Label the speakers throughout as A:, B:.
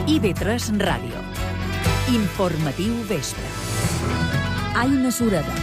A: IB3 Ràdio. Informatiu vespre. Aina Sureda.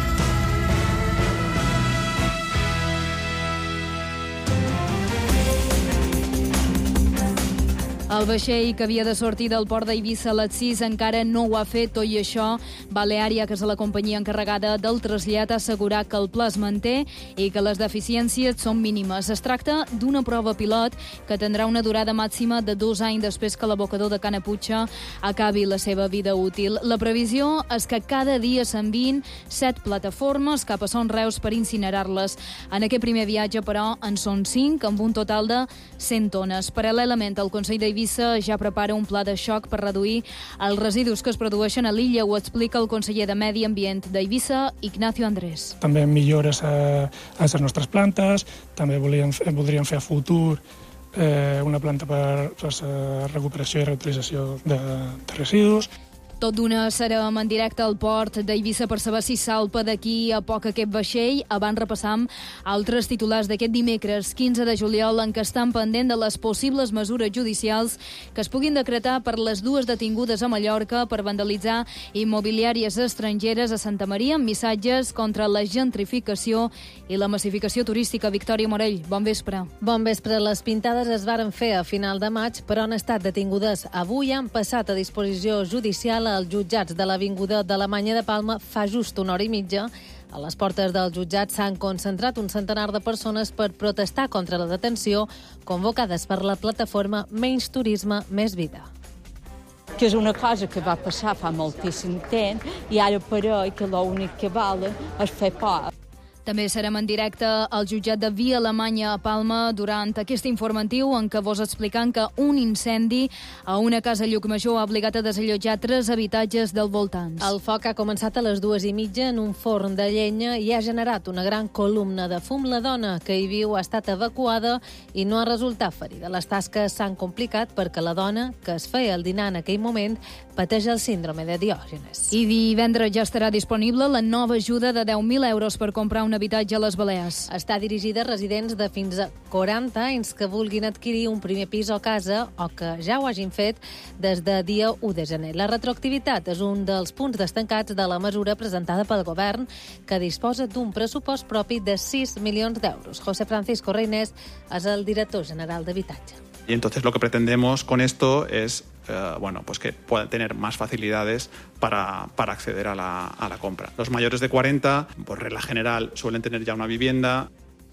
B: El vaixell que havia de sortir del port d'Eivissa a les 6 encara no ho ha fet, tot i això, Baleària, que és la companyia encarregada del trasllat, ha assegurat que el pla es manté i que les deficiències són mínimes. Es tracta d'una prova pilot que tindrà una durada màxima de 2 anys després que l'abocador de Canaputxa acabi la seva vida útil. La previsió és que cada dia s'enviïn 7 plataformes cap a Son Reus per incinerar-les. En aquest primer viatge, però, en són 5, amb un total de 100 tones. Paral·lelament, el Consell d'Eivissa ja prepara un pla de xoc per reduir els residus que es produeixen a l'illa. Ho explica el conseller de Medi Ambient d'Eivissa, Ignacio Andrés.
C: També millores a les nostres plantes, també voldríem fer a futur una planta per la recuperació i reutilització de residus.
B: Tot d'una serem en directe al port d'Eivissa per saber si salpa d'aquí a poc aquest vaixell. Abans repassam altres titulars d'aquest dimecres 15 de juliol en què estan pendent de les possibles mesures judicials que es puguin decretar per les 2 detingudes a Mallorca per vandalitzar immobiliàries estrangeres a Santa Maria amb missatges contra la gentrificació i la massificació turística. Victòria Morell, bon vespre.
D: Bon vespre. Les pintades es varen fer a final de maig, però han estat detingudes avui. Han passat a disposició judicial als jutjats de l'Avinguda d'Alemanya de Palma fa just una hora i mitja. A les portes del jutjat s'han concentrat un centenar de persones per protestar contra la detenció, convocades per la plataforma Menys Turisme, Més Vida.
E: Que és una cosa que va passar fa moltíssim temps i ara pareix que l'únic que val és fer por.
B: També serem en directe al jutjat de Via Alemanya a Palma durant aquest informatiu en què vos explicant que un incendi a una casa a Llucmajor ha obligat a desallotjar 3 habitatges del voltant.
D: El foc ha començat a les 2:30 en un forn de llenya i ha generat una gran columna de fum. La dona que hi viu ha estat evacuada i no ha resultat ferida. Les tasques s'han complicat perquè la dona, que es feia el dinar en aquell moment, pateix el síndrome de Diògenes.
B: I divendres ja estarà disponible la nova ajuda de 10.000 euros per comprar un habitatge a les Balears.
D: Està dirigida a residents de fins a 40 anys que vulguin adquirir un primer pis o casa o que ja ho hagin fet des de dia 1 de gener. La retroactivitat és un dels punts destacats de la mesura presentada pel govern, que disposa d'un pressupost propi de 6 milions d'euros. José Francisco Reynés és el director general d'Habitatge.
F: Y entonces lo que pretendemos con esto es pues que puedan tener más facilidades para acceder a la compra. Los mayores de 40, por regla general, suelen tener ya una vivienda.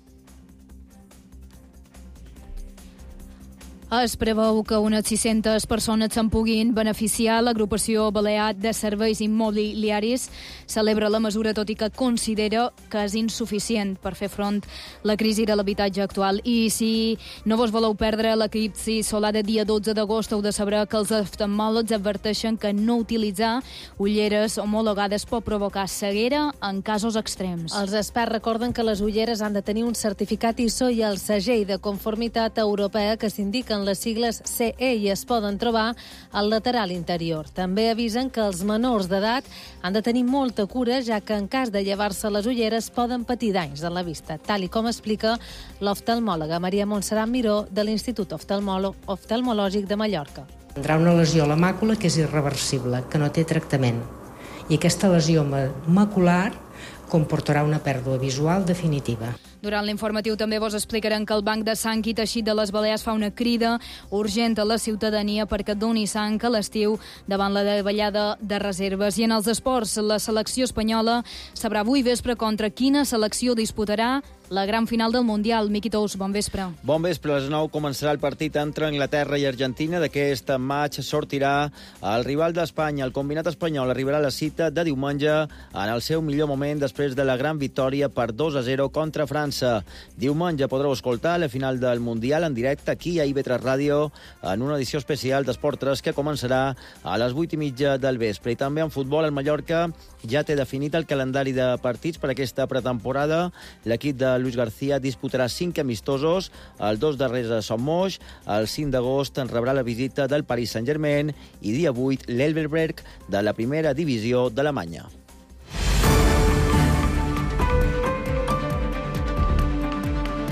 B: Es preveu que unes 600 persones se'n puguin beneficiar. L'agrupació Balear de Serveis Immobiliaris celebra la mesura, tot i que considera que és insuficient per fer front a la crisi de l'habitatge actual. I si no vos voleu perdre l'eclipsi solar de dia 12 d'agost, heu de saber que els oftalmòlegs adverteixen que no utilitzar ulleres homologades pot provocar ceguera en casos extrems.
D: Els experts recorden que les ulleres han de tenir un certificat ISO i el segell de conformitat europea que s'indiquen les sigles CE i es poden trobar al lateral interior. També avisen que els menors d'edat han de tenir molta cura, ja que en cas de llevar-se les ulleres poden patir danys en la vista, tal i com explica l'oftalmòloga Maria Montserrat Miró de l'Institut Oftalmològic de Mallorca.
G: Tindrà una lesió a la màcula que és irreversible, que no té tractament. I aquesta lesió macular comportarà una pèrdua visual definitiva.
B: Durant l'informatiu també vos explicarem que el Banc de Sang i Teixit de les Balears fa una crida urgent a la ciutadania perquè doni sang a l'estiu davant la davallada de reserves. I en els esports, la selecció espanyola sabrà avui vespre contra quina selecció disputarà la gran final del Mundial. Miqui Tous, bon vespre.
H: Bon vespre, a les 9 començarà el partit entre Anglaterra i Argentina. D'aquest match sortirà el rival d'Espanya. El combinat espanyol arribarà a la cita de diumenge en el seu millor moment després de la gran victòria per 2-0 contra França. Diumenge podreu escoltar la final del Mundial en directe aquí a IB3 Ràdio en una edició especial d'Esport 3 que començarà a les 8:30 del vespre. I també en futbol, el Mallorca ja té definit el calendari de partits per aquesta pretemporada. L'equip de Luis García disputarà 5 amistosos, els 2 darrers a Son Moix, el 5 d'agost en rebrà la visita del Paris Saint-Germain i dia 8 l'Elversberg de la primera divisió d'Alemanya.
B: I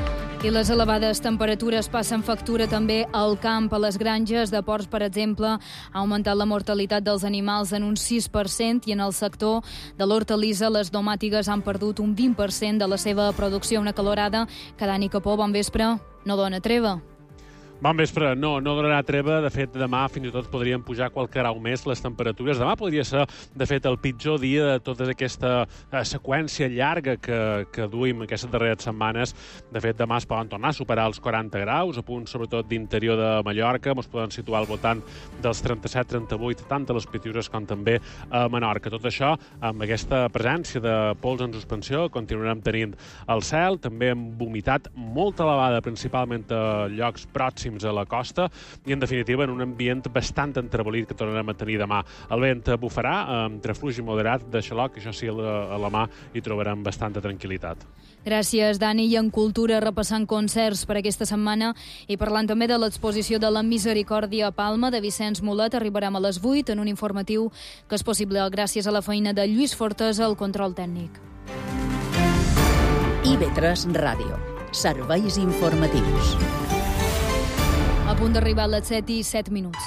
B: I les elevades temperatures passen factura també al camp, a les granges de porcs, per exemple. Ha augmentat la mortalitat dels animals en un 6% i en el sector de l'hortalissa les domàtigues han perdut un 20% de la seva producció. Una calorada que Dani Capó, bon vespre, no dona treva.
I: Bon vespre. No donarà treva. De fet, demà fins i tot podrien pujar qualque grau més les temperatures. Demà podria ser, de fet, el pitjor dia de tota aquesta seqüència llarga que duim aquestes darreres setmanes. De fet, demà es poden tornar a superar els 40 graus, a punt sobretot d'interior de Mallorca. Ens poden situar al voltant dels 37, 38, tant a les Pitiüses com també a Menorca. Tot això, amb aquesta presència de pols en suspensió, continuarem tenint el cel, també amb humitat molt elevada, principalment a llocs pròxims a la costa i, en definitiva, en un ambient bastant entrebolit que tornarem a tenir demà. El vent bufarà entre fluix i moderat de xaloc, això sí, a la mà hi trobarem bastanta tranquil·litat.
B: Gràcies, Dani. I en cultura, repassant concerts per aquesta setmana i parlant també de l'exposició de la Misericòrdia a Palma de Vicenç Mulet, arribarem a les 8 en un informatiu que és possible gràcies a la feina de Lluís Fortes al control tècnic.
A: IB3 Ràdio. Serveis informatius.
B: A punt d'arribar a les 7 i 7 minuts.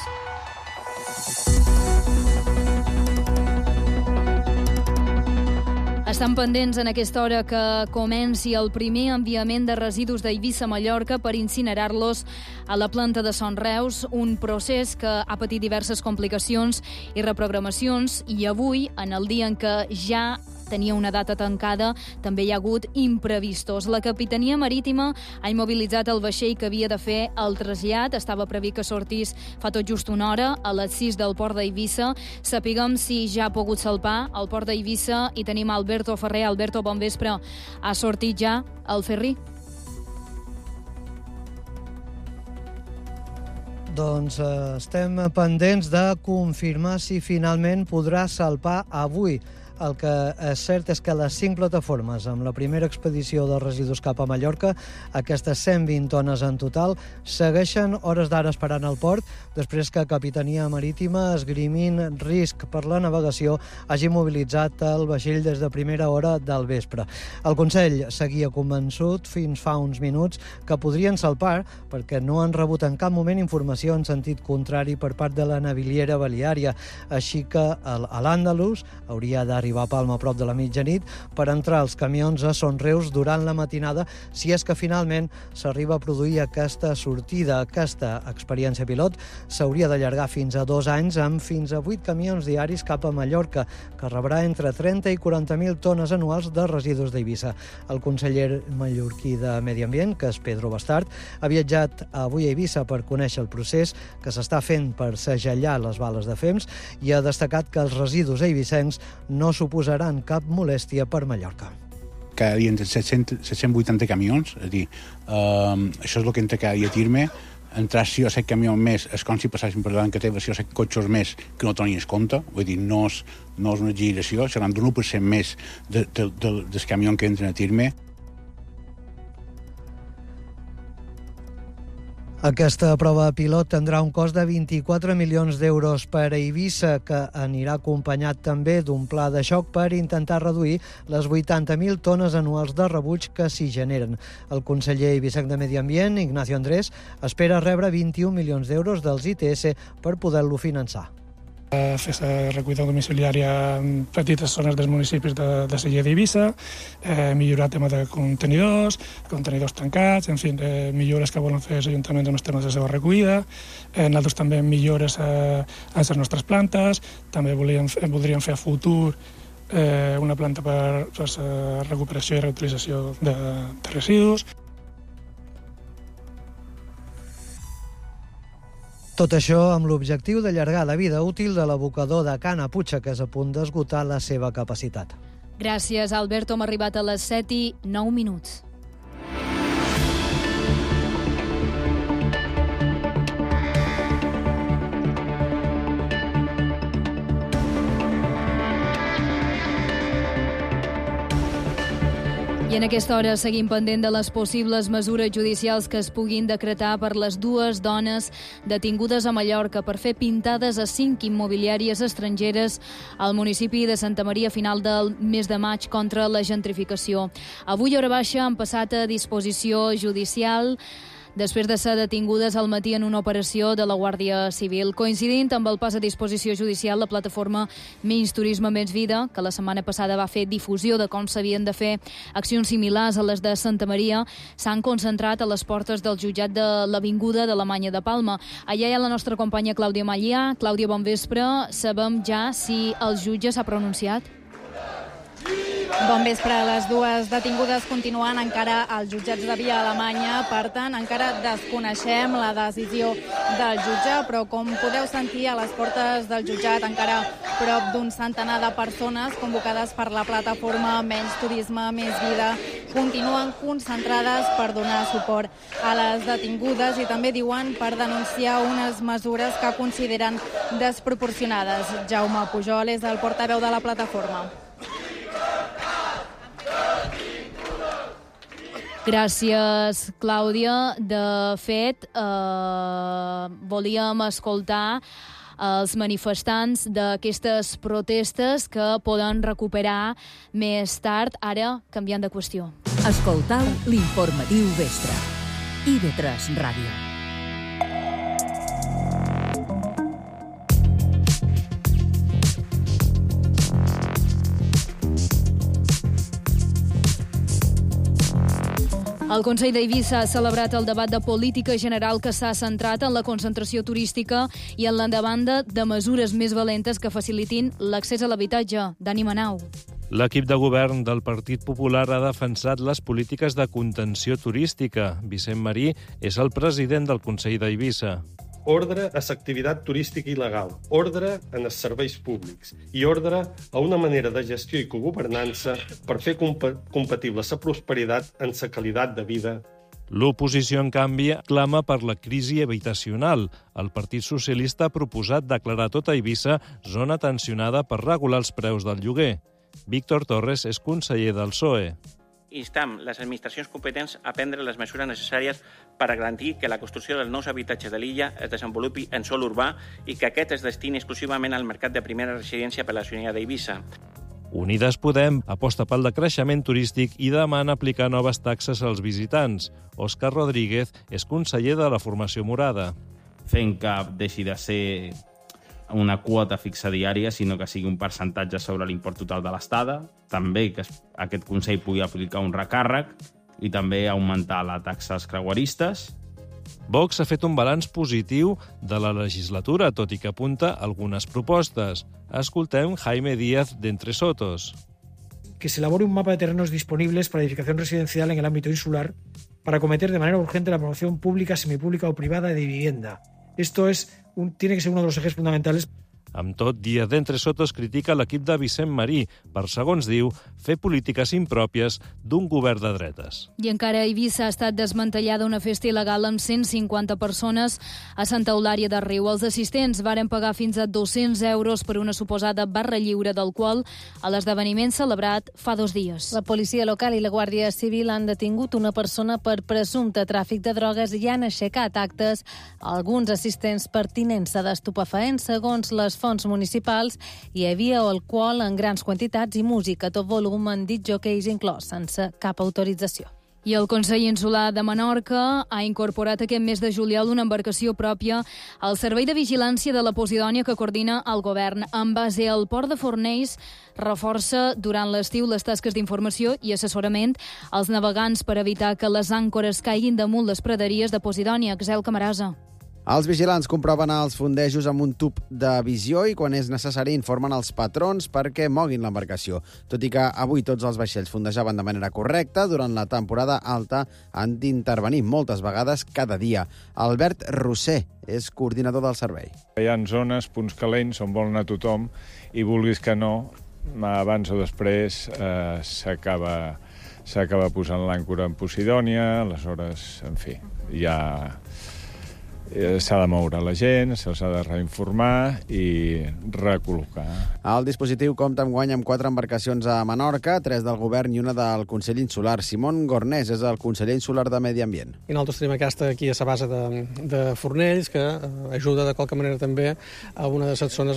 B: Estan pendents en aquesta hora que comenci el primer enviament de residus d'Eivissa a Mallorca per incinerar-los a la planta de Son Reus, un procés que ha patit diverses complicacions i reprogramacions, i avui, en el dia en què ja tenia una data tancada, també hi ha hagut imprevistos. La Capitania Marítima ha immobilitzat el vaixell que havia de fer el trasllat. Estava previst que sortís fa tot just una hora, a les 6 del port d'Eivissa. Sapiguem si ja ha pogut salpar al port d'Eivissa i tenim Alberto Ferrer. Alberto, bon vespre. Ha sortit ja el ferri?
J: Doncs estem pendents de confirmar si finalment podrà salpar avui. El que és cert és que les 5 plataformes amb la primera expedició de residus cap a Mallorca, aquestes 120 tones en total, segueixen hores d'ara esperant al port, després que Capitania Marítima, esgrimint risc per la navegació, hagi mobilitzat el vaixell des de primera hora del vespre. El Consell seguia convençut fins fa uns minuts que podrien salpar perquè no han rebut en cap moment informació en sentit contrari per part de la naviliera baleària, així que l'Àndalus hauria d'arribar a Palma a prop de la mitjanit per entrar els camions a Son Reus durant la matinada, si és que finalment s'arriba a produir aquesta sortida. Aquesta experiència pilot s'hauria d'allargar fins a 2 anys amb fins a 8 camions diaris cap a Mallorca, que rebrà entre 30 i 40.000 tones anuals de residus d'Eivissa. El conseller mallorquí de Medi Ambient, que és Pedro Bastard, ha viatjat avui a Eivissa per conèixer el procés que s'està fent per segellar les bales de fems i ha destacat que els residus eivissencs no suposaran cap molèstia per Mallorca.
K: Cada dia entre 780 camions, és a dir, això és el que entra cada dia a Tirme. Entrar 6 o 7 camions més és com si passessin per davant que té 6 o 7 cotxes més que no tenies compte, vull dir, no és una exageració, seran d'un 1% més dels camions que entren a Tirme.
J: Aquesta prova pilot tindrà un cost de 24 milions d'euros per a Eivissa, que anirà acompanyat també d'un pla de xoc per intentar reduir les 80.000 tones anuals de rebuig que s'hi generen. El conseller eivissec de Medi Ambient, Ignacio Andrés, espera rebre 21 milions d'euros dels ITS per poder-lo finançar.
C: Fer recollida domiciliària en petites zones dels municipis de Sella d'Eivissa, millorar el tema de contenidors tancats, en fi, millores que volen fer els ajuntaments en els temes de seva recollida. Nosaltres també millores a les nostres plantes, també voldríem fer a futur una planta per recuperació i reutilització de residus.
J: Tot això amb l'objectiu d'allargar la vida útil de l'abocador de Can Aputxa, que és a punt d'esgotar la seva capacitat.
B: Gràcies, Alberto. Hem arribat a les 7 i 9 minuts. I en aquesta hora seguim pendent de les possibles mesures judicials que es puguin decretar per les dues dones detingudes a Mallorca per fer pintades a 5 immobiliàries estrangeres al municipi de Santa Maria a final del mes de maig contra la gentrificació. Avui, hora baixa, han passat a disposició judicial després de ser detingudes al matí en una operació de la Guàrdia Civil. Coincidint amb el pas a disposició judicial, la plataforma Menys Turisme, Més Vida, que la setmana passada va fer difusió de com s'havien de fer accions similars a les de Santa Maria, s'han concentrat a les portes del jutjat de l'Avinguda d'Alemanya de Palma. Allà hi ha la nostra companya Clàudia Malià. Clàudia, bon vespre. Sabem ja si el jutge s'ha pronunciat?
L: Bon vespre. Les dues detingudes continuen encara als jutjats de Via Alemanya. Per tant, encara desconeixem la decisió del jutge, però com podeu sentir, a les portes del jutjat encara prop d'un centenar de persones convocades per la plataforma Menys Turisme, Més Vida continuen concentrades per donar suport a les detingudes i també diuen per denunciar unes mesures que consideren desproporcionades. Jaume Pujol és el portaveu de la plataforma.
B: Gràcies, Clàudia. De fet, volíem escoltar els manifestants d'aquestes protestes que poden recuperar més tard, ara canviant de qüestió.
A: Escoltau l'informatiu Vespre. IB3 Ràdio.
B: El Consell d'Eivissa ha celebrat el debat de política general que s'ha centrat en la concentració turística i en la demanda de mesures més valentes que facilitin l'accés a l'habitatge. Dani Manau.
M: L'equip de govern del Partit Popular ha defensat les polítiques de contenció turística. Vicent Marí és el president del Consell d'Eivissa.
N: Ordre a l'activitat turística il·legal, ordre en els serveis públics i ordre a una manera de gestió i cogovernança per fer compatible la prosperitat amb la qualitat de vida.
M: L'oposició, en canvi, clama per la crisi habitacional. El Partit Socialista ha proposat declarar tota Eivissa zona tensionada per regular els preus del lloguer. Víctor Torres és conseller del PSOE.
O: Instam les administracions competents a prendre les mesures necessàries per a garantir que la construcció dels nous habitatges de l'illa es desenvolupi en sòl urbà i que aquest es destini exclusivament al mercat de primera residència per la ciutadania d'Eivissa.
M: Unides Podem aposta pel decreixement turístic i demana aplicar noves taxes als visitants. Òscar Rodríguez és conseller de la Formació Morada.
P: Fent que deixi de ser una quota fixa diària, sinó que sigui un percentatge sobre l'import total de l'estada. També que aquest Consell pugui aplicar un recàrrec i també augmentar la taxa als creueristes.
M: Vox ha fet un balanç positiu de la legislatura, tot i que apunta algunes propostes. Escoltem Jaime Díaz d'Entre Sotos.
Q: Que se elabore un mapa de terrenos disponibles para edificación residencial en el ámbito insular para acometer de manera urgente la promoción pública, semipública o privada de vivienda. Esto tiene que ser uno de los ejes fundamentales.
M: Amb tot, Díaz d'Entre Sotos critica l'equip de Vicent Marí per, segons diu, fer polítiques impròpies d'un govern de dretes.
B: I encara a Eivissa ha estat desmantellada una festa il·legal amb 150 persones a Santa Eulària de Riu. Els assistents varen pagar fins a 200 euros per una suposada barra lliure d'alcohol a l'esdeveniment celebrat fa 2 dies.
D: La policia local i la Guàrdia Civil han detingut una persona per presumpte tràfic de drogues i han aixecat actes a alguns assistents per tinença d'estupefaents. Segons les fonts municipals, hi havia alcohol en grans quantitats i música a tot volum en discjòqueis inclòs, sense cap autorització.
B: I el Consell Insular de Menorca ha incorporat aquest mes de juliol una embarcació pròpia al Servei de Vigilància de la Posidònia que coordina el govern. En base al port de Fornells, reforça durant l'estiu les tasques d'informació i assessorament als navegants per evitar que les àncores caiguin damunt les praderies de Posidònia. Axel Camarasa.
R: Els vigilants comproven els fondejos amb un tub de visió i, quan és necessari, informen els patrons perquè moguin l'embarcació. Tot i que avui tots els vaixells fondejaven de manera correcta, durant la temporada alta han d'intervenir moltes vegades cada dia. Albert Roser és coordinador del servei.
S: Hi ha zones, punts calents, on vol anar tothom, i vulguis que no, abans o després s'acaba posant l'àncora en Posidònia, aleshores, en fi, s'ha de moure la gent, se'ls ha de reinformar i recol·locar.
R: El dispositiu compta enguany amb 4 embarcacions a Menorca, 3 del govern i una del Consell Insular. Simón Gornés és el conseller insular de Medi Ambient.
T: I nosaltres tenim aquesta aquí a la base de Fornells, que ajuda de qualque manera també a una de les zones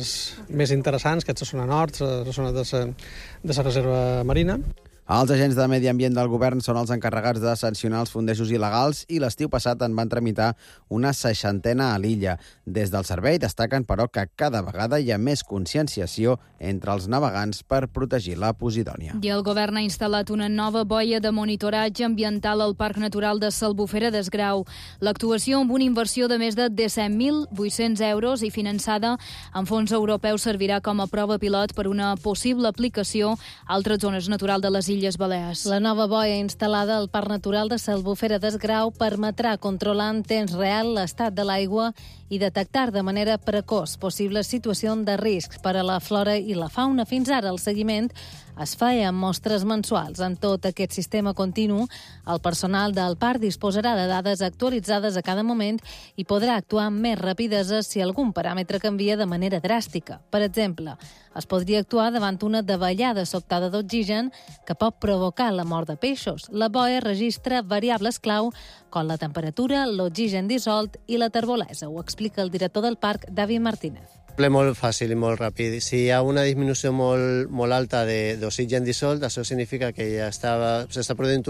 T: més interessants, que és la zona nord, la zona de la reserva marina.
R: Els agents de Medi Ambient del govern són els encarregats de sancionar els fondejos il·legals i l'estiu passat en van tramitar una 60 a l'illa. Des del servei destaquen, però, que cada vegada hi ha més conscienciació entre els navegants per protegir la Posidònia.
B: I el govern ha instal·lat una nova boia de monitoratge ambiental al Parc Natural de l'Albufera d'Esgrau. L'actuació, amb una inversió de més de 17.800 euros i finançada amb fons europeus, servirà com a prova pilot per una possible aplicació a altres zones naturals de les Illes Balears.
D: La nova boia instal·lada al Parc Natural de l'Albufera d'Esgrau permetrà controlar en temps real l'estat de l'aigua i detectar de manera precoç possibles situacions de risc per a la flora i la fauna. Fins ara el seguiment es feia amb mostres mensuals. En tot aquest sistema continu, el personal del parc disposarà de dades actualitzades a cada moment i podrà actuar amb més rapidesa si algun paràmetre canvia de manera dràstica. Per exemple, es podria actuar davant una davallada sobtada d'oxigen que pot provocar la mort de peixos. La boia registra variables clau com la temperatura, l'oxigen dissolt i la terbolesa. Ho explica el director del parc, David Martínez.
U: Molt fàcil i molt ràpid. Si hi ha una disminució molt alta d'oxigen dissolt, això significa que ja s'està produint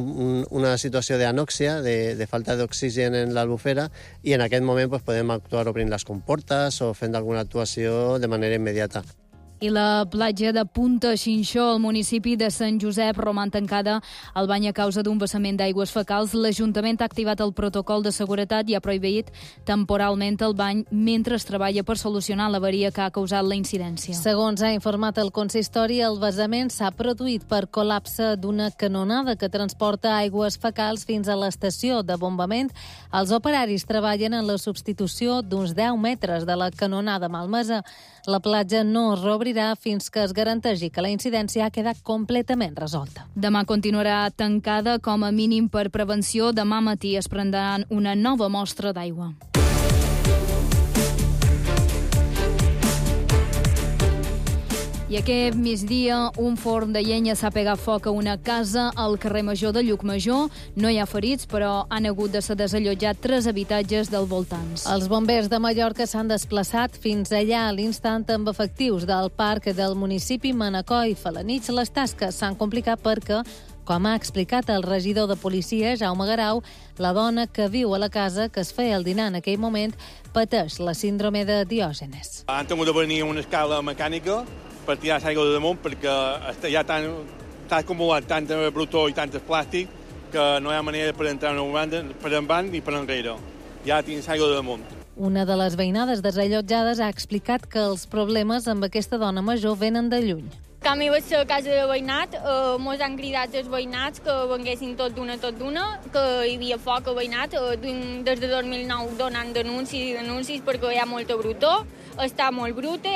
U: una situació d'anòxia, de falta d'oxigen en l'albufera, i en aquest moment podem actuar obrint les comportes o fent alguna actuació de manera immediata.
B: I la platja de Punta Xinxó, al municipi de Sant Josep, roman tancada al bany a causa d'un vessament d'aigües fecals. L'Ajuntament ha activat el protocol de seguretat i ha prohibit temporalment el bany mentre es treballa per solucionar l'avaria que ha causat la incidència.
D: Segons ha informat el consistori, el vessament s'ha produït per col·lapse d'una canonada que transporta aigües fecals fins a l'estació de bombament. Els operaris treballen en la substitució d'uns 10 metres de la canonada malmesa. La platja no es reobrirà fins que es garanteixi que la incidència ha quedat completament resolta.
B: Demà continuarà tancada com a mínim per prevenció. Demà matí es prendran una nova mostra d'aigua. I aquest migdia, un forn de llenya s'ha pegat foc a una casa al carrer Major de Llucmajor. No hi ha ferits, però han hagut de ser desallotjats 3 habitatges dels voltants.
D: Els bombers de Mallorca s'han desplaçat fins allà a l'instant amb efectius del parc del municipi Manacor i Felanitx. Les tasques s'han complicat perquè, com ha explicat el regidor de policia, Jaume Garau, la dona que viu a la casa, que es feia el dinar en aquell moment, pateix la síndrome de Diògenes.
V: Han tingut de venir una escala mecànica per tirar l'aigua de damunt perquè ja està acumulat tanta brutó i tant plàstic que no hi ha manera per entrar una banda per endavant ni per enrere. Ja tens aigua de damunt.
D: Una de les veïnades desallotjades ha explicat que els problemes amb aquesta dona major venen de lluny.
W: Quan hi vaig a casa de veïnat, mos han cridat els veïnats que venguessin tot d'una, que hi havia foc a veïnat. Des de 2009 donant denúncies perquè hi ha molta brutó, està molt bruta,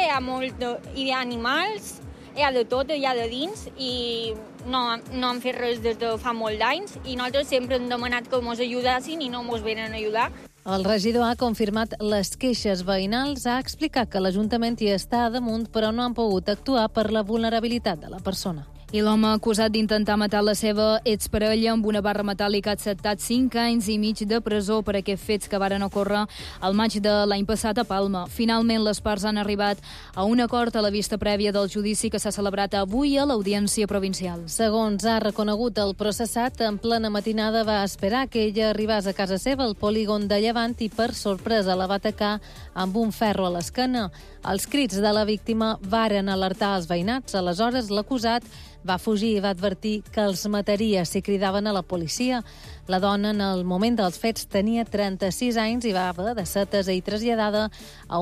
W: hi ha animals, hi ha de tot, hi ha de dins, i no han fet res des de fa molt d'anys, i nosaltres sempre hem demanat que mos ajudassin i no mos venen a ajudar.
D: El regidor ha confirmat les queixes veïnals, ha explicat que l'Ajuntament hi està damunt, però no han pogut actuar per la vulnerabilitat de la persona.
B: I l'home acusat d'intentar matar la seva exparella amb una barra metàl·lica ha acceptat 5 anys i mig de presó per aquests fets que varen ocórrer al maig de l'any passat a Palma. Finalment, les parts han arribat a un acord a la vista prèvia del judici que s'ha celebrat avui a l'Audiència Provincial.
D: Segons ha reconegut el processat, en plena matinada va esperar que ella arribés a casa seva al polígon de Llevant i, per sorpresa, la va atacar amb un ferro a l'esquena. Els crits de la víctima varen alertar els veïnats. Aleshores, l'acusat va fugir i va advertir que els mataria si cridaven a la policia. La dona, en el moment dels fets, tenia 36 anys i va haver de ser atesa i traslladada a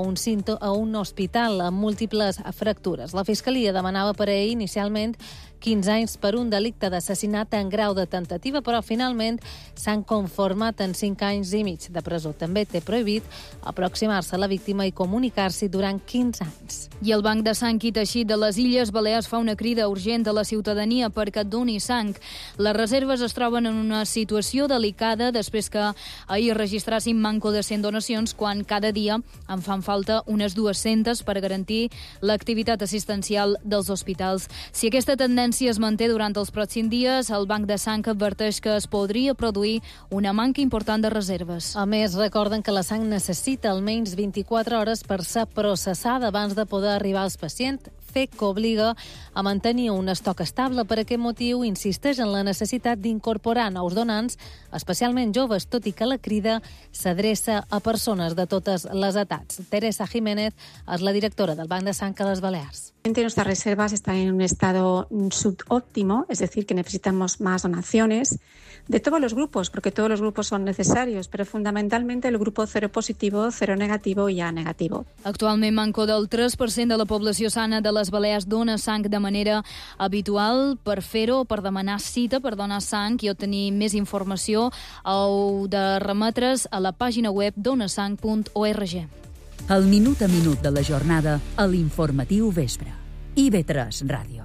D: un hospital amb múltiples fractures. La Fiscalia demanava per a ell inicialment 15 anys per un delicte d'assassinat en grau de tentativa, però finalment s'han conformat en 5 anys i mig de presó. També té prohibit aproximar-se a la víctima i comunicar-s'hi durant 15 anys.
B: I el Banc de Sang i Teixit de les Illes Balears fa una crida urgent a la ciutadania perquè doni sang. Les reserves es troben en una situació delicada després que ahir registrassin manco de 100 donacions quan cada dia en fan falta unes 200 per garantir l'activitat assistencial dels hospitals. Si aquesta tendència es manté durant els pròxims dies, el Banc de Sang adverteix que es podria produir una manca important de reserves.
D: A més, recorden que la sang necessita almenys 24 hores per ser processada abans de poder arribar als pacients, fet que obliga a mantenir un estoc estable. Per aquest motiu, insisteix en la necessitat d'incorporar nous donants, especialment joves, tot i que la crida s'adreça a persones de totes les edats. Teresa Jiménez és la directora del Banc de Sang a les Balears.
E: Nuestras reservas están en un estado subóptimo, es decir, que necesitamos más donaciones de todos los grupos, porque todos los grupos son necesarios, pero fundamentalmente el grupo cero positivo, cero negativo y A negativo.
B: Actualment, manco del 3% de la població sana de les Balears dona sang de manera habitual. Per fer-ho, per demanar cita per donar sang i obtenir més informació, heu de remetre's a la pàgina web donasang.org.
A: El minut a minut de la jornada a l'Informatiu Vespre. IB3 Ràdio.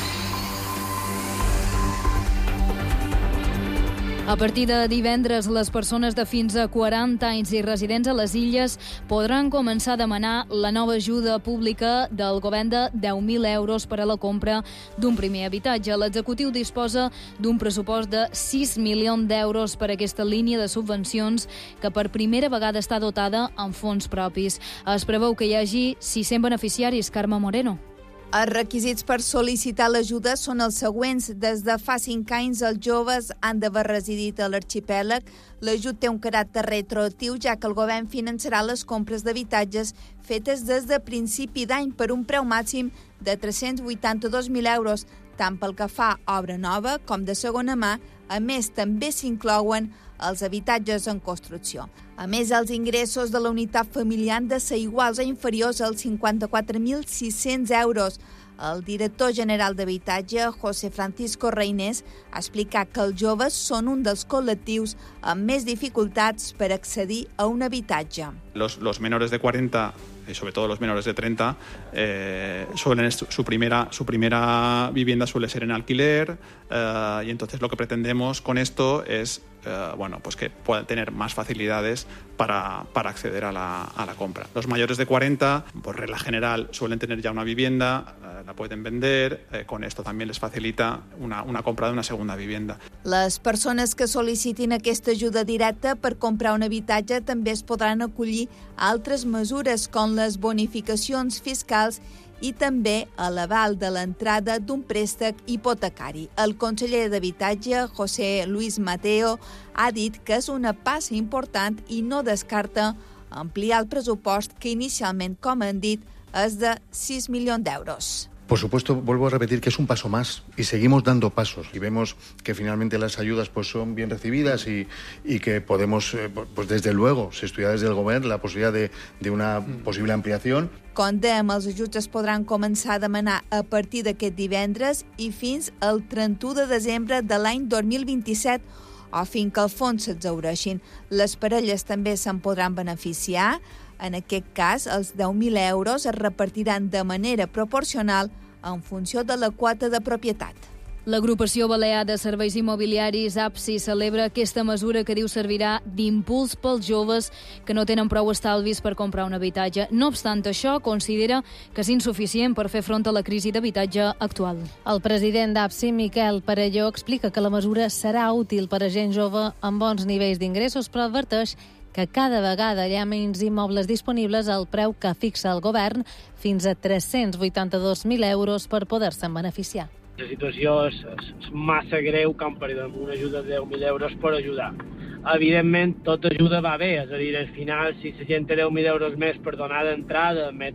B: A partir de divendres, les persones de fins a 40 anys i residents a les illes podran començar a demanar la nova ajuda pública del govern de 10.000 euros per a la compra d'un primer habitatge. L'executiu disposa d'un pressupost de 6 milions d'euros per a aquesta línia de subvencions que per primera vegada està dotada amb fons propis. Es preveu que hi hagi 600 beneficiaris. Carme Moreno.
F: Els requisits per sol·licitar l'ajuda són els següents. Des de fa 5 anys, els joves han d'haver residit a l'arxipèlag. L'ajut té un caràcter retroactiu, ja que el govern finançarà les compres d'habitatges fetes des de principi d'any per un preu màxim de 382.000 euros, tant pel que fa a obra nova com de segona mà. A més, també s'inclouen els habitatges en construcció. A més, els ingressos de la unitat familiar han de ser iguals o inferiors als 54.600 euros. El director general d'Habitatge, José Francisco Reynés, ha explicat que els joves són un dels col·lectius amb més dificultats per accedir a un habitatge.
G: Los menores de 40 y sobre todo los menores de 30 su primera vivienda suele ser en alquiler y entonces lo que pretendemos con esto es pues que puedan tener más facilidades para acceder a la compra. Los mayores de 40, por regla general, suelen tener ya una vivienda, la pueden vender, con esto también les facilita una compra de una segunda vivienda.
F: Les persones que sol·licitin aquesta ajuda directa per comprar un habitatge també es podran acollir a altres mesures com les bonificacions fiscals i també a l'aval de l'entrada d'un préstec hipotecari. El conseller d'Habitatge, José Luis Mateo, ha dit que és una passa important i no descarta ampliar el pressupost que inicialment, com han dit, és de 6 milions d'euros.
X: Por supuesto, vuelvo a repetir que es un paso más y seguimos dando pasos y vemos que finalmente las ayudas pues son bien recibidas y que podemos, pues desde luego, se estudia desde el Govern la posibilidad de una posible ampliación.
F: Com dèiem, els ajuts es podran començar a demanar a partir d'aquest divendres i fins al 31 de desembre de l'any 2027 o fins que els fons s'exhaureixin. Les parelles també se'n podran beneficiar. En aquest cas, els 10.000 euros es repartiran de manera proporcional en funció de la quota de propietat.
B: L'agrupació balear de serveis immobiliaris APSI celebra aquesta mesura que diu servirà d'impuls pels joves que no tenen prou estalvis per comprar un habitatge. No obstant això, considera que és insuficient per fer front a la crisi d'habitatge actual.
D: El president d'APSI, Miquel Parelló, explica que la mesura serà útil per a gent jove amb bons nivells d'ingressos, però adverteix que cada vegada hi ha menys immobles disponibles al preu que fixa el govern, fins a 382.000 euros per poder-se'n beneficiar.
Y: La situació és massa greu com per una ajuda de 10.000 euros per ajudar. Evidentment, tota ajuda va bé, és a dir, al final, si la gent té 10.000 euros més per donar d'entrada, més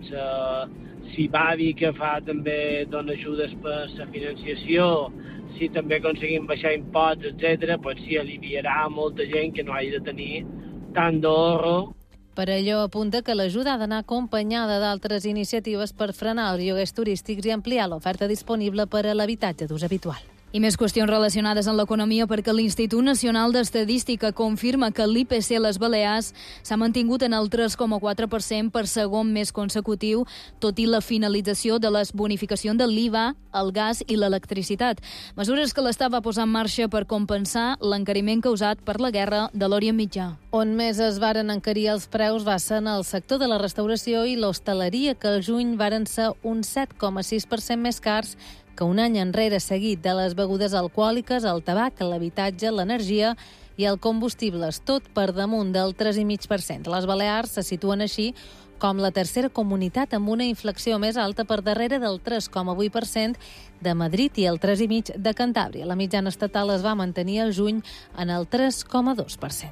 Y: si Bavi, que fa també dona ajudes per la financiació, si també aconseguim baixar imposts, etc., doncs sí, aliviarà molta gent que no hagi de tenir tant d'ahorro.
D: Parelló apunta que l'ajuda ha d'anar acompanyada d'altres iniciatives per frenar els lloguers turístics i ampliar l'oferta disponible per a l'habitatge d'ús habitual.
B: I més qüestions relacionades amb l'economia perquè l'Institut Nacional d'Estadística confirma que l'IPC a les Balears s'ha mantingut en el 3,4% per segon mes consecutiu, tot i la finalització de les bonificacions de l'IVA, el gas i l'electricitat. Mesures que l'Estat va posar en marxa per compensar l'encariment causat per la guerra de l'Orient Mitjà.
D: On més es varen encarir els preus va ser en el sector de la restauració i l'hostaleria, que al juny varen ser un 7,6% més cars que un any enrere, seguit de les begudes alcohòliques, el tabac, l'habitatge, l'energia i el combustibles, tot per damunt del 3,5%. Les Balears se situen així com la tercera comunitat amb una inflació més alta, per darrere del 3,8% de Madrid i el 3,5% de Cantàbria. La mitjana estatal es va mantenir al juny en el 3,2%.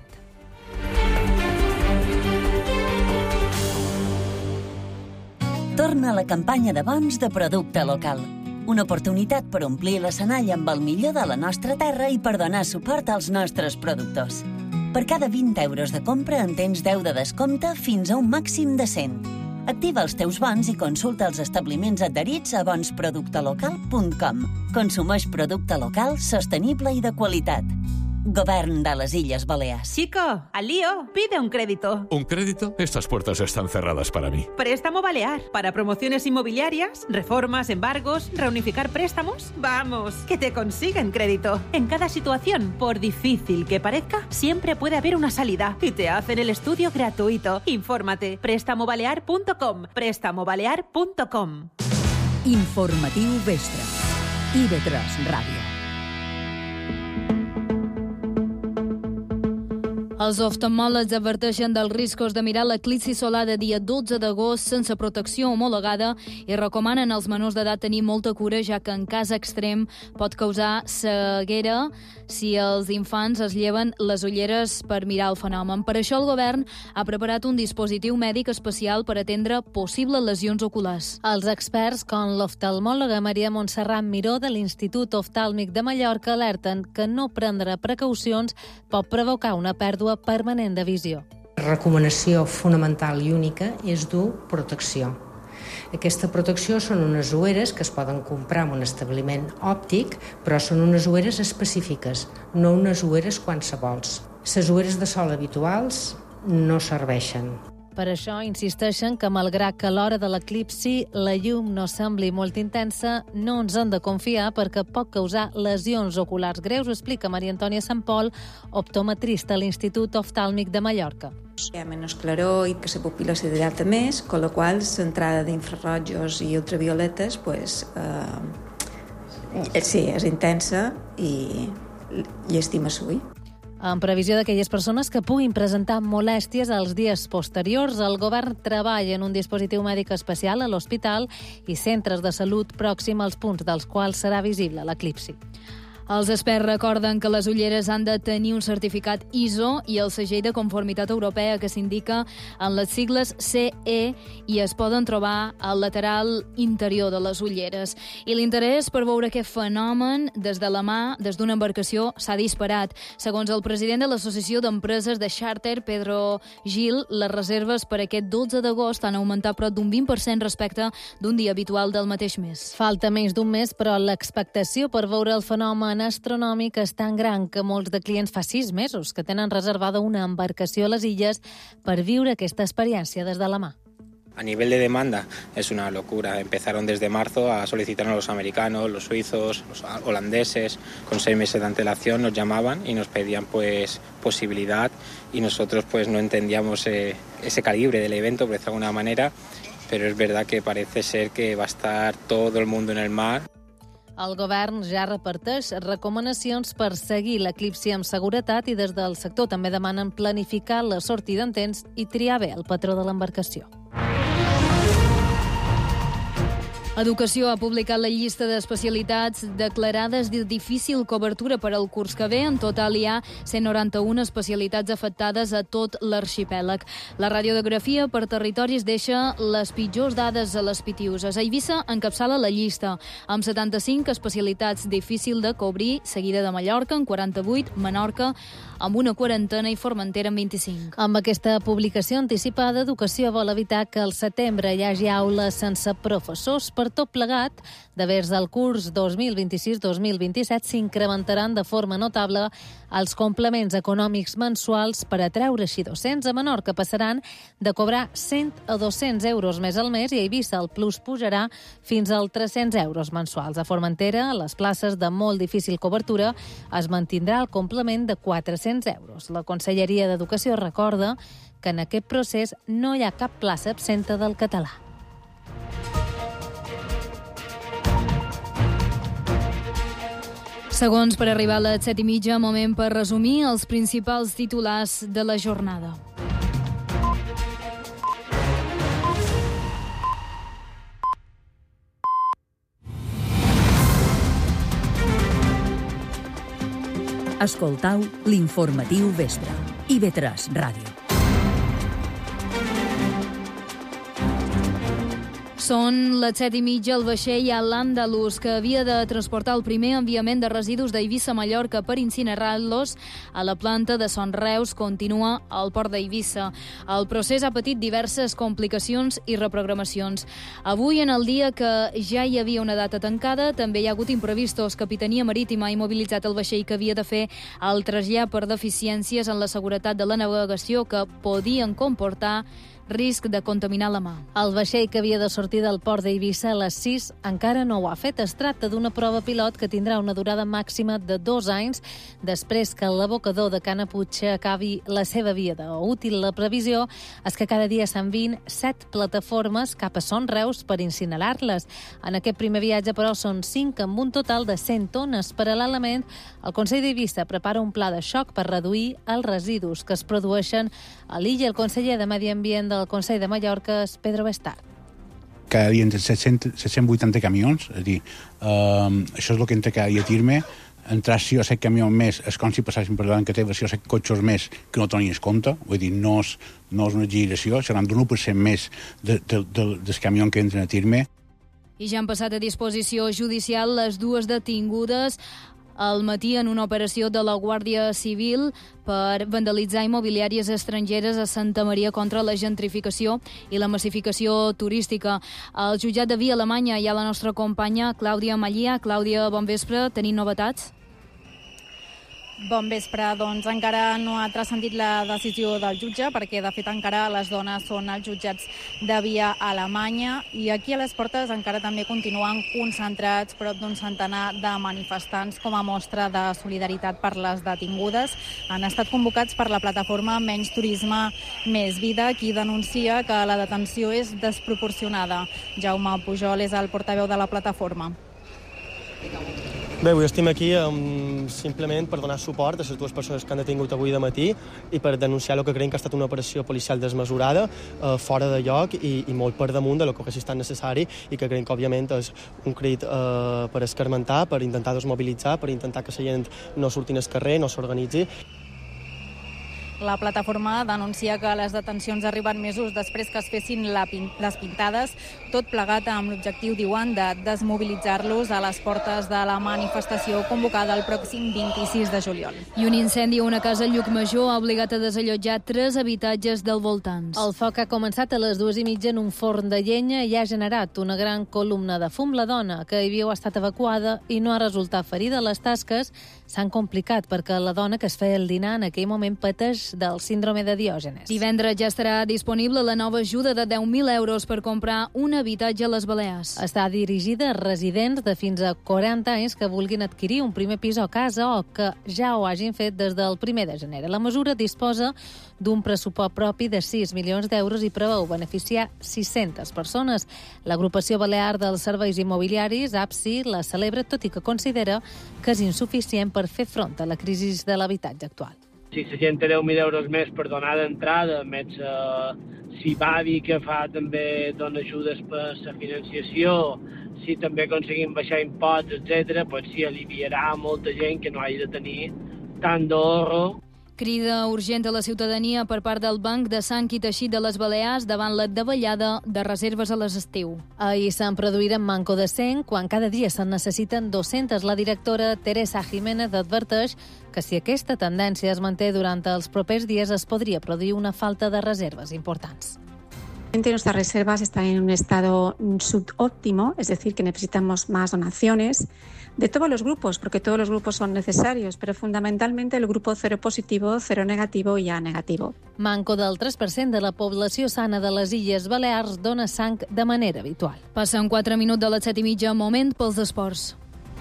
C: Torna la campanya de bons de producte local. Una oportunitat per omplir l'escenari amb el millor de la nostra terra i per donar suport als nostres productors. Per cada 20 euros de compra en tens 10 de descompte fins a un màxim de 100. Activa els teus bons i consulta els establiments adherits a bonsproductelocal.com. Consumeix producte local, sostenible i de qualitat. Govern de les Illes Balears.
H: Chico, al lío, pide un crédito.
I: ¿Un crédito? Estas puertas están cerradas para mí.
H: Préstamo Balear. Para promociones inmobiliarias, reformas, embargos, reunificar préstamos. Vamos, que te consiguen crédito. En cada situación, por difícil que parezca, siempre puede haber una salida. Y te hacen el estudio gratuito. Infórmate. Prestamobalear.com. Prestamobalear.com.
A: Informatiu Vespre. IB3 Ràdio.
B: Els oftalmòlegs adverteixen dels riscos de mirar l'eclipsi solar de dia 12 d'agost sense protecció homologada i recomanen als menors d'edat tenir molta cura, ja que en cas extrem pot causar ceguera si els infants es lleven les ulleres per mirar el fenomen. Per això el govern ha preparat un dispositiu mèdic especial per atendre possibles lesions oculars.
D: Els experts, com l'oftalmòloga Maria Montserrat Miró de l'Institut Oftàlmic de Mallorca, alerten que no prendre precaucions pot provocar una pèrdua permanent de visió.
J: La recomanació fonamental i única és dur protecció. Aquesta protecció són unes ulleres que es poden comprar en un establiment òptic, però són unes ulleres específiques, no unes ulleres qualsevols. Les ulleres de sol habituals no serveixen.
D: Per això insisteixen que, malgrat que a l'hora de l'eclipsi la llum no sembli molt intensa, no ens hem de confiar perquè pot causar lesions oculars greus, explica Maria Antònia Sant Pol, optometrista a l'Institut Oftàlmic de Mallorca.
K: Hi ha menys claror i que la pupil·la se dilata més, con la qual l'entrada d'infrarrojos i ultravioletes sí, és intensa i estima l'ull.
D: En previsió d'aquelles persones que puguin presentar molèsties als dies posteriors, el govern treballa en un dispositiu mèdic especial a l'hospital i centres de salut pròxim als punts dels quals serà visible l'eclipsi.
B: Els experts recorden que les ulleres han de tenir un certificat ISO i el segell de conformitat europea que s'indica en les sigles CE i es poden trobar al lateral interior de les ulleres. I l'interès per veure aquest fenomen des de la mà, des d'una embarcació, s'ha disparat. Segons el president de l'Associació d'Empreses de Xàrter, Pedro Gil, les reserves per aquest 12 d'agost han augmentat prop d'un 20% respecte d'un dia habitual del mateix mes.
D: Falta menys d'un mes, però l'expectació per veure el fenomen astronòmic és tan gran que molts de clients fa 6 mesos que tenen reservada una embarcació a les illes per viure aquesta experiència des de la mà.
Z: A nivel de demanda es una locura. Empezaron desde marzo a solicitar a los americanos, los suizos, los holandeses. Con 6 meses de antelación nos llamaban y nos pedían posibilidad y nosotros no entendíamos ese calibre del evento, por decirlo de alguna manera, pero es verdad que parece ser que va a estar todo el mundo en el mar.
D: El govern ja reparteix recomanacions per seguir l'eclipsi amb seguretat i des del sector també demanen planificar la sortida en temps i triar bé el patró de l'embarcació.
B: Educació ha publicat la llista d'especialitats declarades de difícil cobertura per al curs que ve. En total hi ha 191 especialitats afectades a tot l'arxipèlag. La radiografia per territoris deixa les pitjors dades a les Pitiuses. Eivissa encapçala la llista, amb 75 especialitats difícil de cobrir, seguida de Mallorca, en 48, Menorca, amb una quarantena i Formentera amb 25.
D: Amb aquesta publicació anticipada, Educació vol evitar que al setembre hi hagi aules sense professors. Per Per tot plegat, de vers el curs 2026-2027 s'incrementaran de forma notable els complements econòmics mensuals per atreure així docents a Menorca. Passaran de cobrar 100 a 200 euros més al mes i a Eivissa el plus pujarà fins als 300 euros mensuals. A Formentera, a les places de molt difícil cobertura, es mantindrà el complement de 400 euros. La Conselleria d'Educació recorda que en aquest procés no hi ha cap plaça absenta del català.
B: Segons per arribar a les 7:30, moment per resumir els principals titulars de la jornada.
A: Escoltau l'informatiu vespre. IB3 Ràdio.
B: Són les 7:30. El vaixell l'Andalus, que havia de transportar el primer enviament de residus d'Eivissa a Mallorca per incinerar-los a la planta de Son Reus, continua al port d'Eivissa. El procés ha patit diverses complicacions i reprogramacions. Avui, en el dia que ja hi havia una data tancada, també hi ha hagut imprevistos. Capitania Marítima ha immobilitzat el vaixell que havia de fer el trasllat per deficiències en la seguretat de la navegació que podien comportar risc de contaminar la mà.
D: El vaixell que havia de sortir del port d'Eivissa a les 6 encara no ho ha fet. Es tracta d'una prova pilot que tindrà una durada màxima de 2 anys després que l'abocador de Canaputxa acabi la seva vida útil. La previsió és que cada dia s'enviïn 7 plataformes cap a Son Reus per incinerar-les. En aquest primer viatge, però, són 5 amb un total de 100 tones. Paral·lelament, el Consell d'Eivissa prepara un pla de xoc per reduir els residus que es produeixen a l'illa. El conseller de Medi Ambient del Consell de Mallorca és Pedro Bestard.
L: Cada dia entre 780 camions, és a dir, això és el que entra cada dia a Tirme. Entrar 6 o 7 camions més és com si passessin per davant que té 6 o 7 cotxes més que no tenies compte, vull dir, no és una exageració, seran d'1% més dels camions que entren a Tirme.
B: I ja han passat a disposició judicial les dues detingudes al matí en una operació de la Guàrdia Civil per vandalitzar immobiliàries estrangeres a Santa Maria contra la gentrificació i la massificació turística. Al jutjat de Via Alemanya hi ha la nostra companya Clàudia Mallia. Clàudia, bon vespre. Tenim novetats?
M: Bon vespre. Doncs encara no ha transcendit la decisió del jutge, perquè de fet encara les dones són als jutjats de Via Alemanya i aquí a les portes encara també continuen concentrats prop d'un centenar de manifestants com a mostra de solidaritat per les detingudes. Han estat convocats per la plataforma Menys Turisme, Més Vida, qui denuncia que la detenció és desproporcionada. Jaume Pujol és el portaveu de la plataforma.
N: Bé, avui estem aquí simplement per donar suport a les dues persones que han detingut avui de matí i per denunciar el que creiem que ha estat una operació policial desmesurada, fora de lloc i molt per damunt de lo que hagués estat necessari i que creiem que, òbviament, és un crit per escarmentar, per intentar desmobilitzar, per intentar que la gent no surti al carrer, no s'organitzi.
M: La plataforma denuncia que les detencions arriben mesos després que es fessin les pintades, tot plegat amb l'objectiu, diuen, de desmobilitzar-los a les portes de la manifestació convocada el pròxim 26 de juliol.
B: I un incendi a una casa a Llucmajor ha obligat a desallotjar 3 habitatges del voltants.
D: El foc ha començat a les 2:30 en un forn de llenya i ha generat una gran columna de fum. La dona que hi havia ha estat evacuada i no ha resultat ferida. Les tasques s'han complicat perquè la dona que es feia el dinar en aquell moment pateix del síndrome de Diògenes.
B: Divendres ja estarà disponible la nova ajuda de 10.000 euros per comprar un habitatge a les Balears.
D: Està dirigida a residents de fins a 40 anys que vulguin adquirir un primer pis o casa o que ja ho hagin fet des del 1 de gener. La mesura disposa d'un pressupost propi de 6 milions d'euros i preveu beneficiar 600 persones. L'agrupació balear dels serveis immobiliaris, APSI, la celebra, tot i que considera que és insuficient per fer front a la crisi de l'habitatge actual.
Y: Si la gent té 10.000 euros més per donar d'entrada, més si Bavi, que fa també dona ajudes per la financiació, si també aconseguim baixar imposts, etc., doncs sí, aliviarà molta gent que no hagi de tenir tant d'ahorro.
B: Crida urgent a la ciutadania per part del Banc de Sang i Teixit de les Balears davant la davallada de reserves a l'estiu.
D: Ahir se'n produïren manco de 100, quan cada dia se'n necessiten 200. La directora Teresa Jiménez adverteix que si aquesta tendència es manté durant els propers dies es podria produir una falta de reserves importants.
E: Nuestras reservas están en un estado subóptimo, es decir, que necesitamos más donaciones de todos los grupos, porque todos los grupos son necesarios, pero fundamentalmente el grupo cero positivo, cero negativo i A negativo.
D: Manco del 3% de la població sana de les Illes Balears dona sang de manera habitual.
B: Passen 4 minuts de les 7:30, moment pels esports.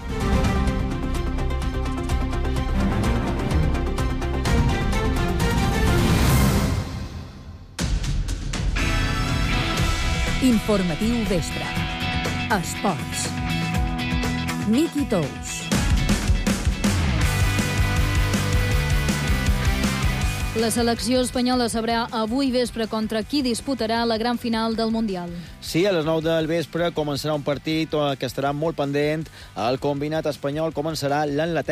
A: Informatiu vespre. Esports. Miki Tous.
B: La selecció espanyola sabrà avui vespre contra qui disputarà la gran final del Mundial.
O: Sí, a les 9 del vespre començarà un partit que estarà molt pendent. El combinat espanyol començarà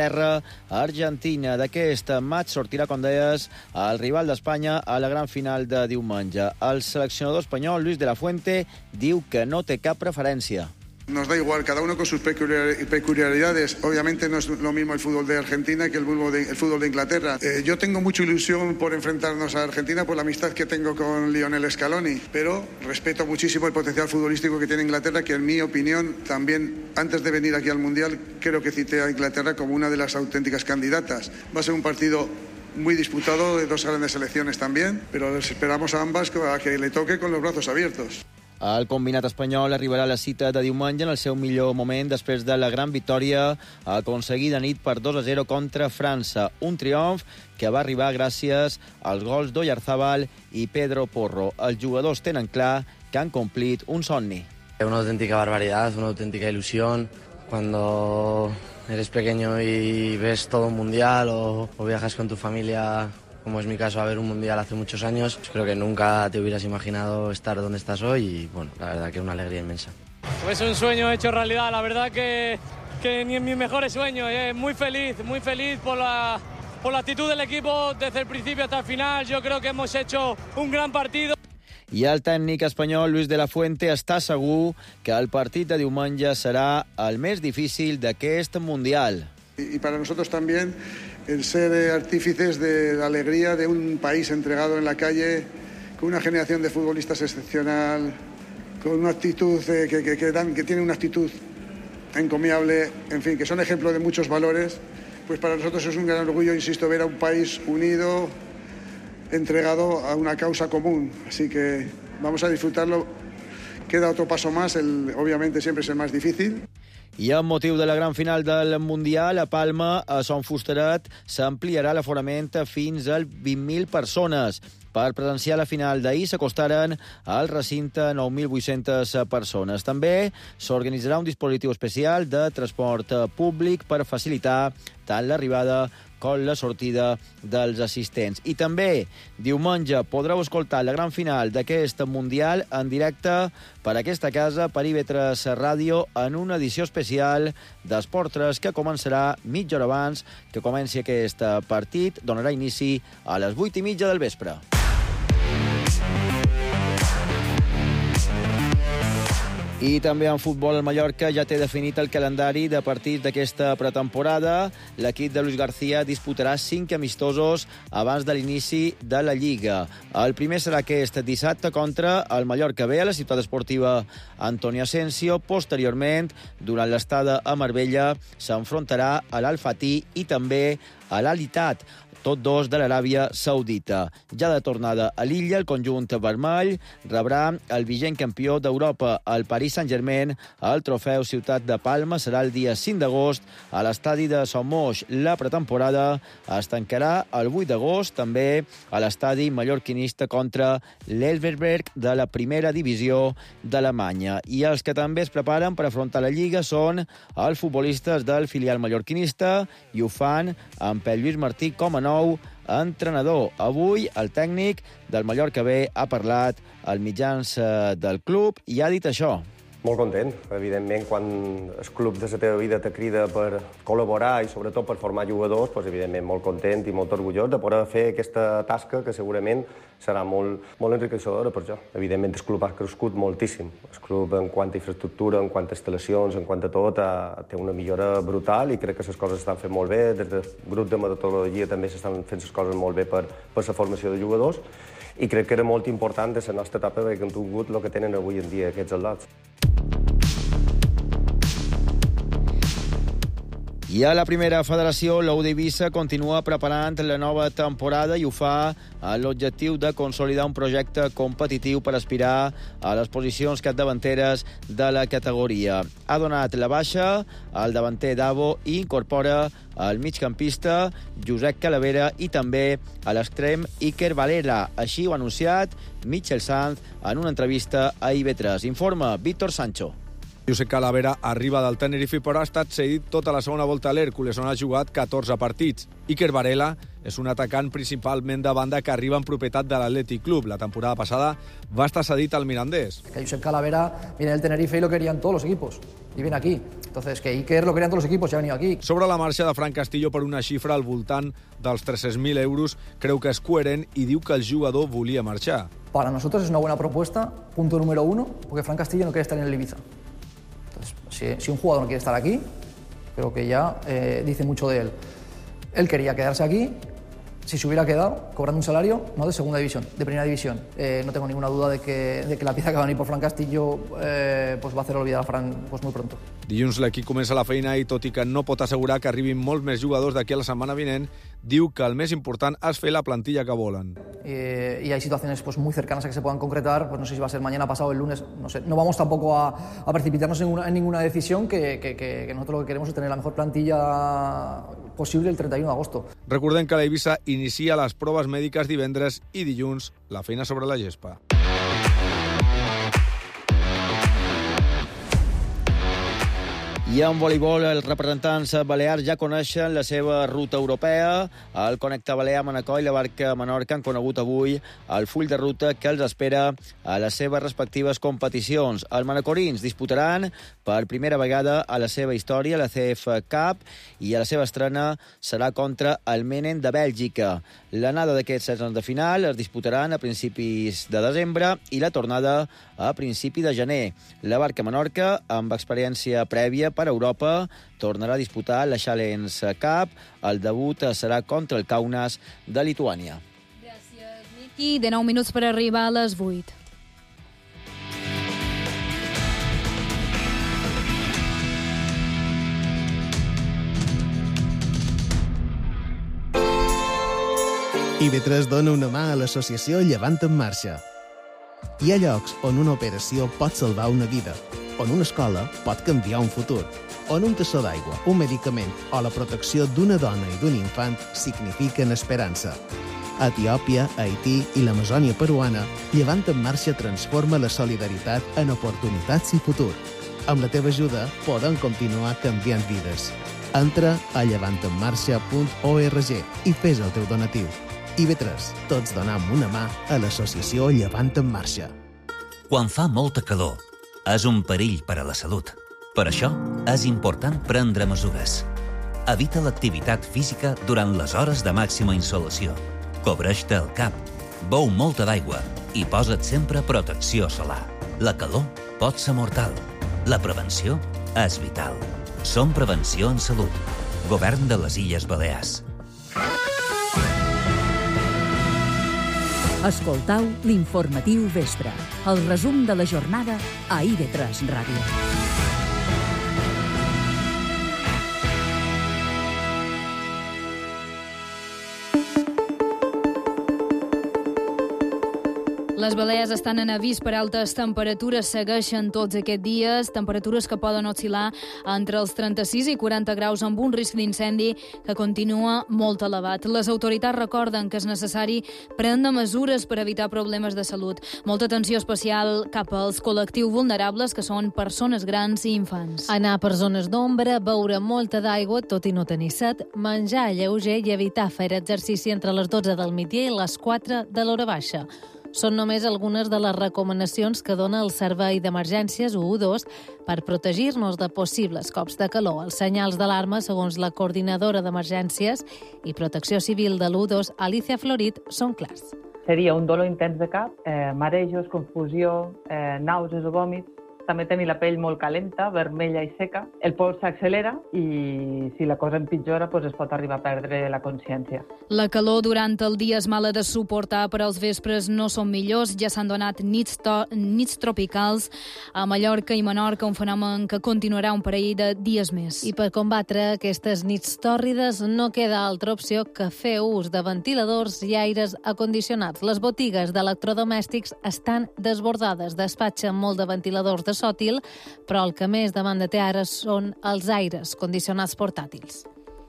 O: l'Anglaterra-Argentina. D'aquest maig sortirà, com deies, el rival d'Espanya a la gran final de diumenge. El seleccionador espanyol, Luis de la Fuente, diu que no té cap preferència.
P: Nos da igual, cada uno con sus peculiaridades. Obviamente no es lo mismo el fútbol de Argentina que el fútbol de Inglaterra. Yo tengo mucha ilusión por enfrentarnos a Argentina por la amistad que tengo con Lionel Scaloni, pero respeto muchísimo el potencial futbolístico que tiene Inglaterra, que en mi opinión también, antes de venir aquí al Mundial, creo que cité a Inglaterra como una de las auténticas candidatas. Va a ser un partido muy disputado de dos grandes selecciones también, pero les esperamos a ambas a que le toque con los brazos abiertos.
O: El combinat espanyol arribarà a la cita de diumenge en el seu millor moment després de la gran victòria aconseguida nit per 2-0 contra França. Un triomf que va arribar gràcies als gols d'Oyarzabal i Pedro Porro. Els jugadors tenen clar que han complit un somni.
Q: Una auténtica barbaridad, una auténtica ilusión. Cuando eres pequeño y ves todo un mundial o viajas con tu familia, como es mi caso, a ver un mundial hace muchos años, pues creo que nunca te hubieras imaginado estar donde estás hoy y, bueno, la verdad que es una alegría inmensa.
R: Es un sueño hecho realidad, la verdad que ni en mis mejores sueños. Muy feliz por la actitud del equipo desde el principio hasta el final. Yo creo que hemos hecho un gran partido.
O: I el tècnic espanyol Luis de la Fuente està segur que el partit de diumenge serà el més difícil d'aquest Mundial.
P: Y para nosotros también el ser artífices de la alegría de un país entregado en la calle, con una generación de futbolistas excepcional, con una actitud que tiene una actitud encomiable, en fin, que son ejemplos de muchos valores. Pues para nosotros es un gran orgullo, insisto, ver a un país unido, entregado a una causa común. Así que vamos a disfrutarlo. Queda otro paso más, obviamente siempre es el más difícil.
O: I amb motiu de la gran final del Mundial, a Palma, a Son Fusteret, s'ampliarà l'aforament fins a 20.000 persones. Per presenciar la final d'ahir s'acostaren al recinte 9.800 persones. També s'organitzarà un dispositiu especial de transport públic per facilitar tant l'arribada com la sortida dels assistents. I també diumenge podreu escoltar la gran final d'aquest Mundial en directe per aquesta casa, per IB3 Ràdio, en una edició especial d'Esport 3 que començarà mitja hora abans que comenci aquest partit. Donarà inici a les 8:30 del vespre. I també en futbol, el Mallorca ja té definit el calendari de partits d'aquesta pretemporada. L'equip de Luis García disputarà 5 amistosos abans de l'inici de la Lliga. El primer serà aquest dissabte contra el Mallorca B a la ciutat esportiva Antoni Asensio. Posteriorment, durant l'estada a Marbella, s'enfrontarà a l'Al-Fatih i també a l'Al-Ittihad, tots dos de l'Aràbia Saudita. Ja de tornada a l'illa, el conjunt vermell rebrà el vigent campió d'Europa, el Paris Saint-Germain, al trofeu Ciutat de Palma. Serà el dia 5 d'agost a l'estadi de Son Moix. La pretemporada es tancarà el 8 d'agost, també a l'estadi mallorquinista contra l'Elversberg de la primera divisió d'Alemanya. I els que també es preparen per afrontar la Lliga són els futbolistes del filial mallorquinista i ho fan amb Pep Lluís Martí com a nou entrenador. Avui el tècnic del Mallorca B ha parlat als mitjans del club i ha dit això.
S: Molt content. Evidentment, quan el club de la teva vida te crida per col·laborar i sobretot per formar jugadors, doncs, evidentment molt content i molt orgullós de poder fer aquesta tasca que segurament serà molt enriquecedora per jo. Evidentment, el club ha crescut moltíssim. El club, en quant a infraestructura, en quant a instal·lacions, en quant a tot, té una millora brutal i crec que les coses s'estan fent molt bé. Des del grup de metodologia també s'estan fent les coses molt bé per la formació de jugadors. i crec que era molt important de la nostra etapa que hem tingut el que tenen avui en dia aquests atlots.
O: I a la primera federació, l'Ou d'Eivissa continua preparant la nova temporada i ho fa amb l'objectiu de consolidar un projecte competitiu per aspirar a les posicions capdavanteres de la categoria. Ha donat la baixa al davanter Davo i incorpora el migcampista Josep Calavera i també a l'extrem Iker Valera. Així ho ha anunciat Michel Sanz en una entrevista a IB3. Informa Víctor Sancho.
G: Josep Calavera arriba del Tenerife però ha estat cedit tota la segona volta a l'Hèrcules, on ha jugat 14 partits. Iker Varela és un atacant principalment de banda que arriba en propietat de l'Athletic Club. La temporada pasada va estar cedit al Mirandés.
T: Que Josep Calavera viene del Tenerife y lo querían todos los equipos. Y viene aquí. Entonces, que Iker lo querían todos los equipos y ha venido aquí.
G: Sobre la marxa de Fran Castillo per una xifra al voltant dels 300.000 euros, creu que és coherent i diu que el jugador volia marxar.
T: Para nosotros es una buena propuesta, punto número 1, porque Fran Castillo no quiere estar en el Ibiza. Entonces, si un jugador no quiere estar aquí, creo que ya dice mucho de él. Él quería quedarse aquí, si se hubiera quedado cobrando un salario no de segunda división, de primera división. No tengo ninguna duda de que la pieza que va a venir por Fran Castillo pues va a hacer olvidar a Fran pues muy pronto.
G: Dilluns l'equip comença la feina i, tot i que no pot assegurar que arribin molts més jugadors d'aquí a la setmana vinent, diu que el més important és fer la plantilla que volen.
T: Y hay situaciones pues muy cercanas a que se puedan concretar, pues no sé si va a ser mañana, pasado, el lunes, no sé. No vamos tampoco a precipitarnos en ninguna decisión, que nosotros lo que queremos es tener la mejor plantilla posible el 31 de agosto.
G: Recordem que l'Eivissa inicia les proves mèdiques divendres i dilluns la feina sobre la gespa.
O: I en voleibol, els representants balears ja coneixen la seva ruta europea. El Connecta Balear, Manacor i la Barca Menorca han conegut avui el full de ruta que els espera a les seves respectives competicions. Els manacorins disputaran per primera vegada a la seva història la CF Cup i a la seva estrena serà contra el Menen de Bèlgica. L'anada d'aquests 16 de final es disputaran a principis de desembre i la tornada a principi de gener. La Barca Menorca, amb experiència prèvia per Europa, tornarà a disputar la Challenge Cup. El debut serà contra el Kaunas de Lituània.
B: Gràcies, Niki. 19 minuts per arribar a les 8.
U: IB3 dona una mà a l'associació Llevant en Marxa. Hi ha llocs on una operació pot salvar una vida, on una escola pot canviar un futur, on un tassó d'aigua, un medicament o la protecció d'una dona i d'un infant signifiquen esperança. A Etiòpia, Haití i l'Amazònia peruana, Llevant en Marxa transforma la solidaritat en oportunitats i futur. Amb la teva ajuda podem continuar canviant vides. Entra a llevantenmarxa.org i fes el teu donatiu. IB3, tots donam una mà a l'associació Llevant en Marxa.
V: Quan fa molta calor, és un perill per a la salut. Per això, és important prendre mesures. Evita l'activitat física durant les hores de màxima insolació. Cobreix-te el cap, beu molta d'aigua i posa't sempre protecció solar. La calor pot ser mortal. La prevenció és vital. Som Prevenció en Salut. Govern de les Illes Balears.
A: Escoltau l'informatiu vespre, el resum de la jornada a IB3 Ràdio.
B: Les Balears estan en avís per altes temperatures, segueixen tots aquests dies, temperatures que poden oscil·lar entre els 36 i 40 graus amb un risc d'incendi que continua molt elevat. Les autoritats recorden que és necessari prendre mesures per evitar problemes de salut. Molta atenció especial cap als col·lectius vulnerables, que són persones grans i infants.
D: Anar per zones d'ombra, beure molta d'aigua, tot i no tenir set, menjar lleuger i evitar fer exercici entre les 12 del migdia i les 4 de l'hora baixa. Són només algunes de les recomanacions que dona el Servei d'Emergències 112 per protegir-nos de possibles cops de calor. Els senyals d'alarma, segons la coordinadora d'Emergències i Protecció Civil de l'112, Alicia Florit, són clars.
W: Seria un dolor intens de cap, marejos, confusió, nàusees o vòmits,
C: també tenir la pell molt calenta, vermella i seca, el pols s'accelera i si la cosa empitjora es pot arribar a perdre la consciència.
B: La calor durant el dia és mala de suportar, però els vespres no són millors. Ja s'han donat nits tropicals a Mallorca i Menorca, un fenomen que continuarà un parell de dies més.
D: I per combatre aquestes nits tòrrides no queda altra opció que fer ús de ventiladors i aires acondicionats. Les botigues d'electrodomèstics estan desbordades. Despatxen molt de ventiladors de sòtil, però el que més demanda té ara són els aires condicionats portàtils.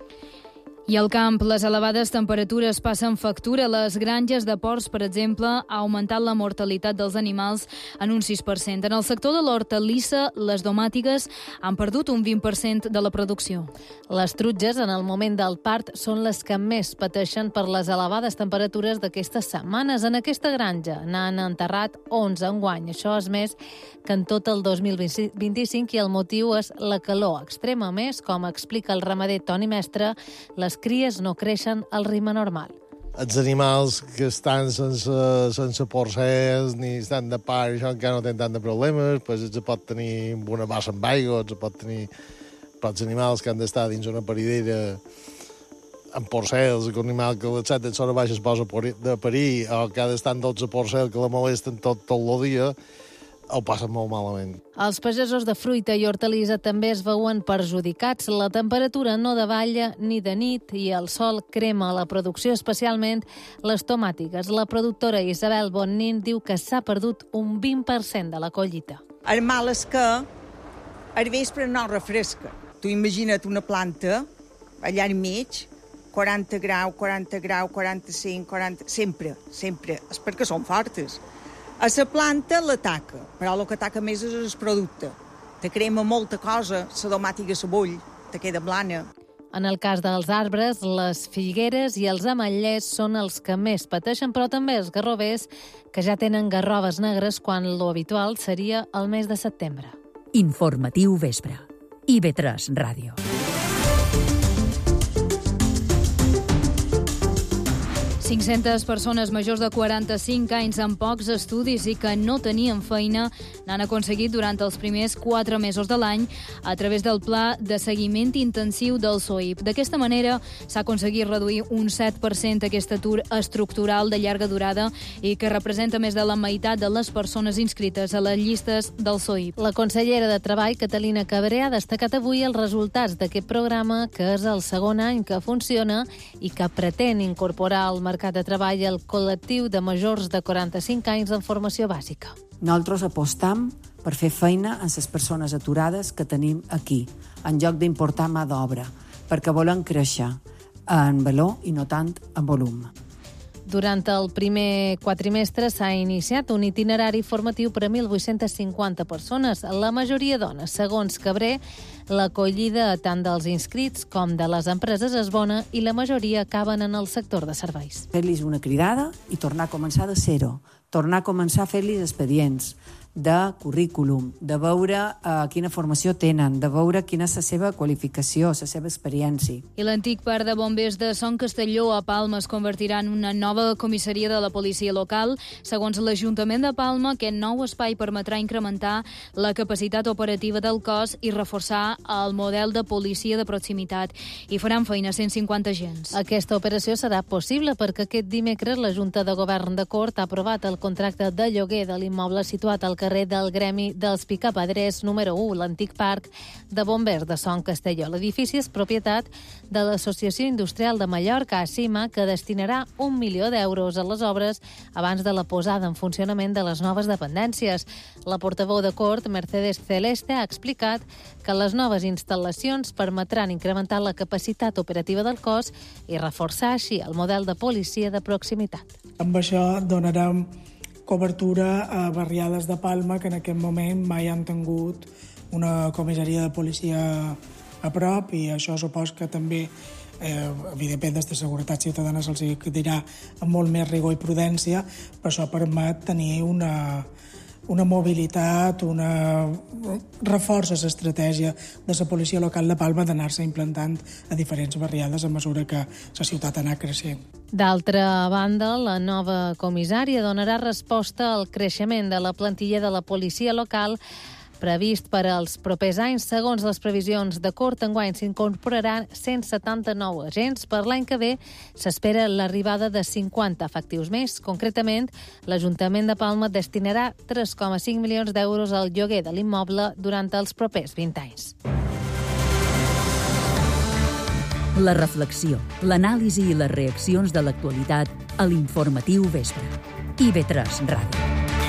B: I al camp, les elevades temperatures passen factura. Les granges de porcs, per exemple, ha augmentat la mortalitat dels animals en un 6%. En el sector de l'hortalissa, les domàtiques han perdut un 20% de la producció.
D: Les truges, en el moment del part, són les que més pateixen per les elevades temperatures d'aquestes setmanes. En aquesta granja n'han enterrat 11 enguany. Això és més que en tot el 2025 i el motiu és la calor extrema. Més, com explica el ramader Toni Mestre, les cries no creixen al ritme normal.
F: Els animals que estan sense porcers ni estan de part, això encara no tenen tant de problemes, pues es pot tenir una bassa amb aigua, es pot tenir els animals que han d'estar dins una paridera amb porcels, un animal que a les 7 d'hora baix es posa de parir, o que ha d'estar amb 12 porcels que la molesten tot el dia, ho passen molt malament.
D: Els pagesos de fruita i hortalissa també es veuen perjudicats. La temperatura no davalla ni de nit i el sol crema la producció, especialment les tomàtiques. La productora Isabel Bonnin diu que s'ha perdut un 20% de la collita.
H: El mal és que al vespre no refresca. Tu imagina't una planta allà enmig, 40 graus, 45, 40... Sempre. És perquè són fortes. A la planta l'ataca, però el que ataca més és el producte. Te crema molta cosa, la domàtica se bull, te queda blana.
D: En el cas dels arbres, les figueres i els ametllers són els que més pateixen, però també els garrovers, que ja tenen garroves negres quan lo habitual seria el mes de setembre.
A: Informatiu Vespre. IB3 Ràdio.
B: 500 persones majors de 45 anys amb pocs estudis i que no tenien feina n'han aconseguit durant els primers 4 mesos de l'any a través del pla de seguiment intensiu del SOIP. D'aquesta manera s'ha aconseguit reduir un 7% aquest atur estructural de llarga durada i que representa més de la meitat de les persones inscrites a les llistes del SOIP.
D: La consellera de Treball, Catalina Cabré, ha destacat avui els resultats d'aquest programa, que és el segon any que funciona i que pretén incorporar al mercat de treball el col·lectiu de majors de 45 anys en formació bàsica.
I: Nosaltres apostam per fer feina amb les persones aturades que tenim aquí, en lloc d'importar mà d'obra, perquè volen créixer en valor i no tant en volum.
D: Durant el primer quatrimestre s'ha iniciat un itinerari formatiu per a 1.850 persones, la majoria dones. Segons Cabré, l'acollida tant dels inscrits com de les empreses és bona i la majoria acaben en el sector de serveis.
I: Fer-los una cridada i tornar a començar de zero, tornar a començar a fer-los expedients de currículum, de veure quina formació tenen, de veure quina és la seva qualificació, la seva experiència.
B: I l'antic parc de bombers de Son Castelló a Palma es convertirà en una nova comissaria de la policia local. Segons l'Ajuntament de Palma, aquest nou espai permetrà incrementar la capacitat operativa del cos i reforçar el model de policia de proximitat. I faran feina 150 agents.
D: Aquesta operació serà possible perquè aquest dimecres la Junta de Govern de Cort ha aprovat el contracte de lloguer de l'immoble situat al carrer del Gremi dels Picapedrers número 1, l'antic parc de bombers de Son Castelló. L'edifici és propietat de l'Associació Industrial de Mallorca, ACIMA, que destinarà 1 milió d'euros a les obres abans de la posada en funcionament de les noves dependències. La portaveu de Cort, Mercedes Celeste, ha explicat que les noves instal·lacions permetran incrementar la capacitat operativa del cos i reforçar així el model de policia de proximitat.
W: Amb això donarem cobertura a barriades de Palma que en aquest moment mai han tingut una comissaria de policia a prop i això supos que també, evidentment, des de seguretat ciutadana se'ls dirà amb molt més rigor i prudència, però això permet tenir una mobilitat, reforça l'estratègia de la policia local de Palma d'anar-se implantant a diferents barriades a mesura que la ciutat ha anat creixent.
D: D'altra banda, la nova comissària donarà resposta al creixement de la plantilla de la policia local previst per als propers anys. Segons les previsions de Cort, enguany s'incorporaran 179 agents. Per l'any que ve s'espera l'arribada de 50 efectius més. Concretament, l'Ajuntament de Palma destinarà 3,5 milions d'euros al lloguer de l'immoble durant els propers 20 anys.
A: La reflexió, l'anàlisi i les reaccions de l'actualitat a l'Informatiu Vespre. IB3 Ràdio.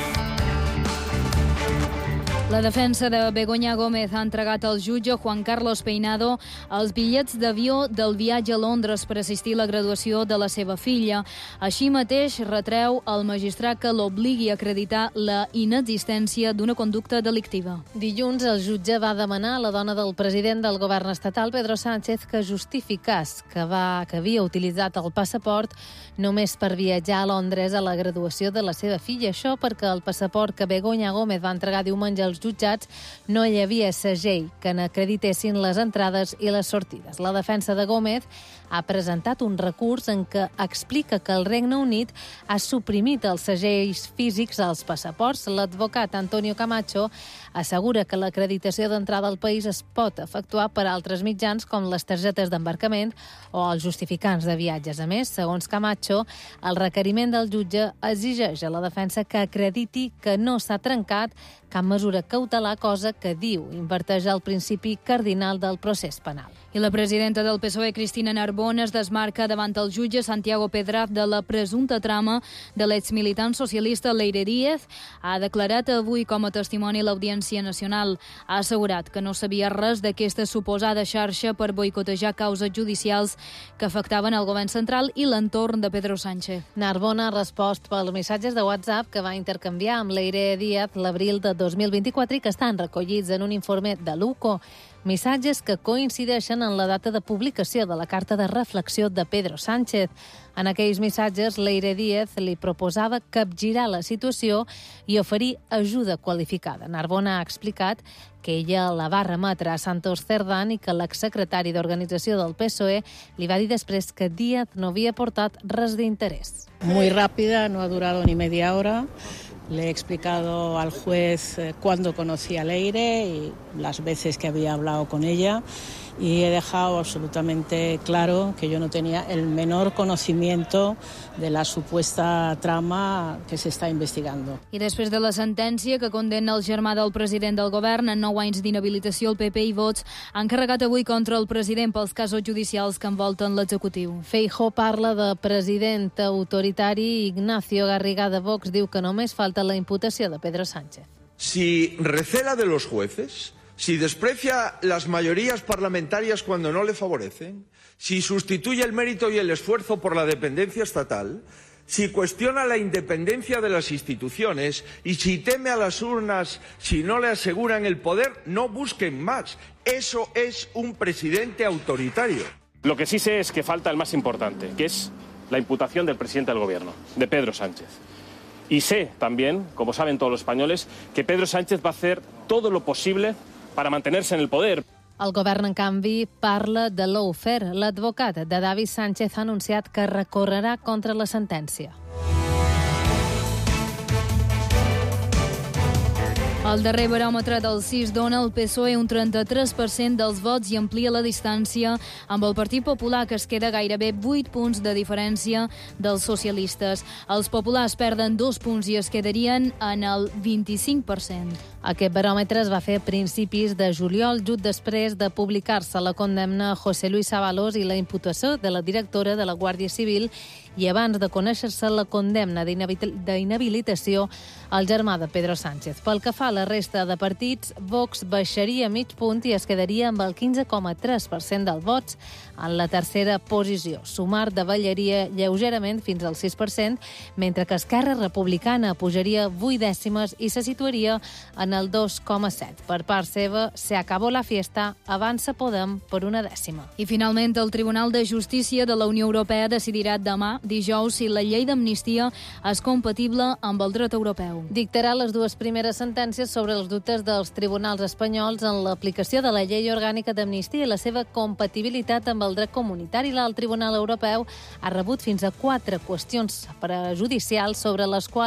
B: La defensa de Begoña Gómez ha entregat al jutge Juan Carlos Peinado els bitllets d'avió del viatge a Londres per assistir a la graduació de la seva filla. Així mateix, retreu al magistrat que l'obligui a acreditar la inexistència d'una conducta delictiva.
D: Dilluns, el jutge va demanar a la dona del president del govern estatal, Pedro Sánchez, que justificàs que havia utilitzat el passaport només per viatjar a Londres a la graduació de la seva filla. Això perquè el passaport que Begoña Gómez va entregar diumenge als jutjats no hi havia segell que n'acreditessin les entrades i les sortides. La defensa de Gómez ha presentat un recurs en què explica que el Regne Unit ha suprimit els segells físics als passaports. L'advocat Antonio Camacho assegura que l'acreditació d'entrada al país es pot efectuar per altres mitjans com les targetes d'embarcament o els justificants de viatges. A més, segons Camacho, el requeriment del jutge exigeix a la defensa que acrediti que no s'ha trencat cap mesura cautelar, cosa que diu inverteix el principi cardinal del procés penal.
B: I la presidenta del PSOE, Cristina Narbona, es desmarca davant el jutge Santiago Pedraz de la presumpta trama de l'exmilitant socialista Leire Díez. Ha declarat avui com a testimoni a l'Audiència Nacional. Ha assegurat que no sabia res d'aquesta suposada xarxa per boicotejar causes judicials que afectaven el govern central i l'entorn de Pedro Sánchez.
D: Narbona ha respost pels missatges de WhatsApp que va intercanviar amb Leire Díez l'abril de 2024 i que estan recollits en un informe de l'UCO. Missatges que coincideixen en la data de publicació de la carta de reflexió de Pedro Sánchez. En aquells missatges, Leire Díez li proposava capgirar la situació i oferir ajuda qualificada. Narbona ha explicat que ella la va remetre a Santos Cerdán i que l'exsecretari d'Organització del PSOE li va dir després que Díez no havia portat res d'interès.
J: Muy rápida, no ha durado ni media hora. Le he explicado al juez cuándo conocí a Leire y las veces que había hablado con ella y he dejado absolutamente claro que yo no tenía el menor conocimiento de la supuesta trama que se està investigando.
B: I després de la sentència que condemna el germà del president del govern a 9 anys d'inhabilitació, el PP i Vox han carregat avui contra el president pels casos judicials que envolten l'executiu.
D: Feijóo parla de president autoritari i Ignacio Garriga de Vox diu que només falta la imputació de Pedro Sánchez.
K: Si recela de los jueces, si desprecia las mayorías parlamentarias cuando no le favorecen, si sustituye el mérito y el esfuerzo por la dependencia estatal, si cuestiona la independencia de las instituciones y si teme a las urnas si no le aseguran el poder, no busquen más. Eso es un presidente autoritario.
L: Lo que sí sé es que falta el más importante, que es la imputación del presidente del gobierno, de Pedro Sánchez. Y sé también, como saben todos los españoles, que Pedro Sánchez va a hacer todo lo posible para mantenerse en el poder.
D: El govern, en canvi, parla de lawfare. L'advocat de David Sánchez ha anunciat que recorrerà contra la sentència.
B: El darrer baròmetre del CIS dona al PSOE un 33% dels vots i amplia la distància amb el Partit Popular, que es queda gairebé 8 punts de diferència dels socialistes. Els populars perden 2 punts i es quedarien en el 25%.
D: Aquest baròmetre es va fer a principis de juliol, just després de publicar-se la condemna a José Luis Ábalos i la imputació de la directora de la Guàrdia Civil i abans de conèixer-se la condemna d'inhabilitació al germà de Pedro Sánchez. Pel que fa a la resta de partits, Vox baixaria mig punt i es quedaria amb el 15,3% dels vots en la tercera posició. Sumar davallaria lleugerament fins al 6%, mentre que Esquerra Republicana pujaria 8 dècimes i se situaria en el 2,7%. Per part seva, se acabó la fiesta, avança Podem per 1 dècima.
B: I finalment, el Tribunal de Justícia de la Unió Europea decidirà demà, dijous, si la llei d'amnistia és compatible amb el dret europeu.
D: Dictarà les 2 primeres sentències sobre els dubtes dels tribunals espanyols en l'aplicació de la llei orgànica d'amnistia i la seva compatibilitat amb el dret comunitari. El Tribunal Europeu ha rebut fins a 4 qüestions judicials sobre les quals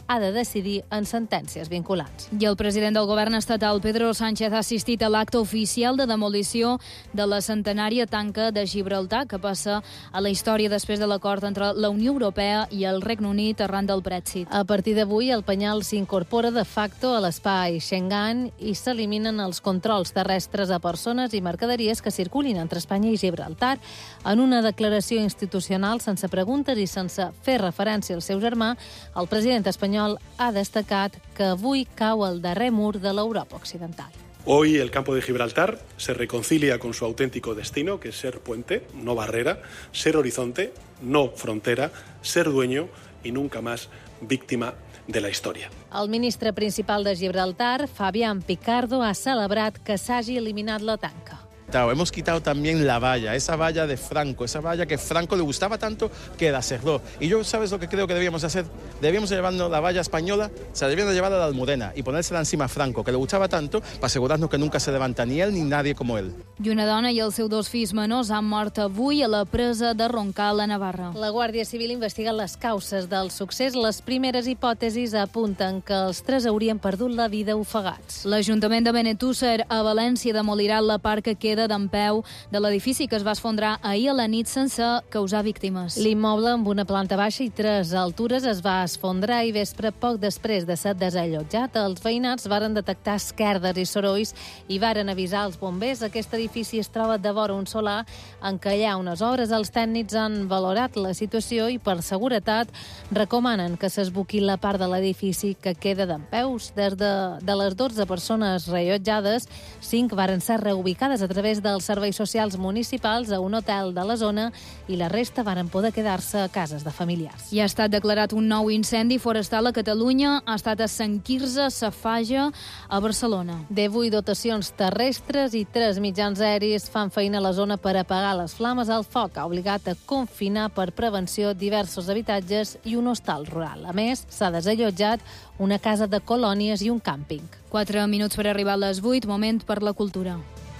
D: ha de decidir en sentències vinculants.
B: I el president del govern estatal, Pedro Sánchez, ha assistit a l'acte oficial de demolició de la centenària tanca de Gibraltar, que passa a la història després de l'acord entre la Unió Europea i el Regne Unit arran del Brexit.
D: A partir d'avui, el penyal s'incorpora de facto a l'espai Schengen i s'eliminen els controls terrestres a persones i mercaderies que circulin entre Espanya i Gibraltar. En una declaració institucional, sense preguntes i sense fer referència al seu germà, el president espanyol ha destacat que avui cau el darrer mur de l'Europa occidental.
E: Hoy el campo de Gibraltar se reconcilia con su auténtico destino, que es ser puente, no barrera, ser horizonte, no frontera, ser dueño y nunca más víctima de la història.
D: El ministre principal de Gibraltar, Fabián Picardo, ha celebrat que s'hagi eliminat la tanca.
M: Hemos quitado también la valla, esa valla de Franco, esa valla que Franco le gustaba tanto que la cerró. Y yo, ¿sabes lo que creo que debíamos hacer? Debíamos llevarnos la valla española, se debían de llevar a la Almudena y ponérsela encima a Franco, que le gustaba tanto, para asegurarnos que nunca se levanta ni él ni nadie como él.
B: I una dona i els seus 2 fills menors han mort avui a la presa de Roncal, a Navarra.
D: La Guàrdia Civil investiga les causes del succés. Les primeres hipòtesis apunten que els 3 haurien perdut la vida ofegats.
B: L'Ajuntament de Benetússer a València demolirà la part que queda d'empeu de l'edifici que es va esfondrar ahir a la nit sense causar víctimes.
D: L'immoble, amb una planta baixa i 3 altures, es va esfondrar ahir vespre poc després de ser desallotjat. Els veïnats varen detectar esquerdes i sorolls i varen avisar els bombers. Aquest edifici es troba devora un solar en què hi ha unes obres. Els tècnics han valorat la situació i, per seguretat, recomanen que s'esbuqui la part de l'edifici que queda dempeus. De les 12 persones reallotjades, 5 varen ser reubicades a través dels serveis socials municipals a un hotel de la zona i la resta varen poder quedar-se a cases de familiars.
B: I ha estat declarat un nou incendi forestal a Catalunya. Ha estat a Sant Quirze, Safaja, a Barcelona.
D: 18 dotacions terrestres i 3 mitjans aeris fan feina a la zona per apagar les flames. El foc ha obligat a confinar per prevenció diversos habitatges i un hostal rural. A més, s'ha desallotjat una casa de colònies i un càmping.
B: 4 minuts per arribar a les 8, moment per la cultura.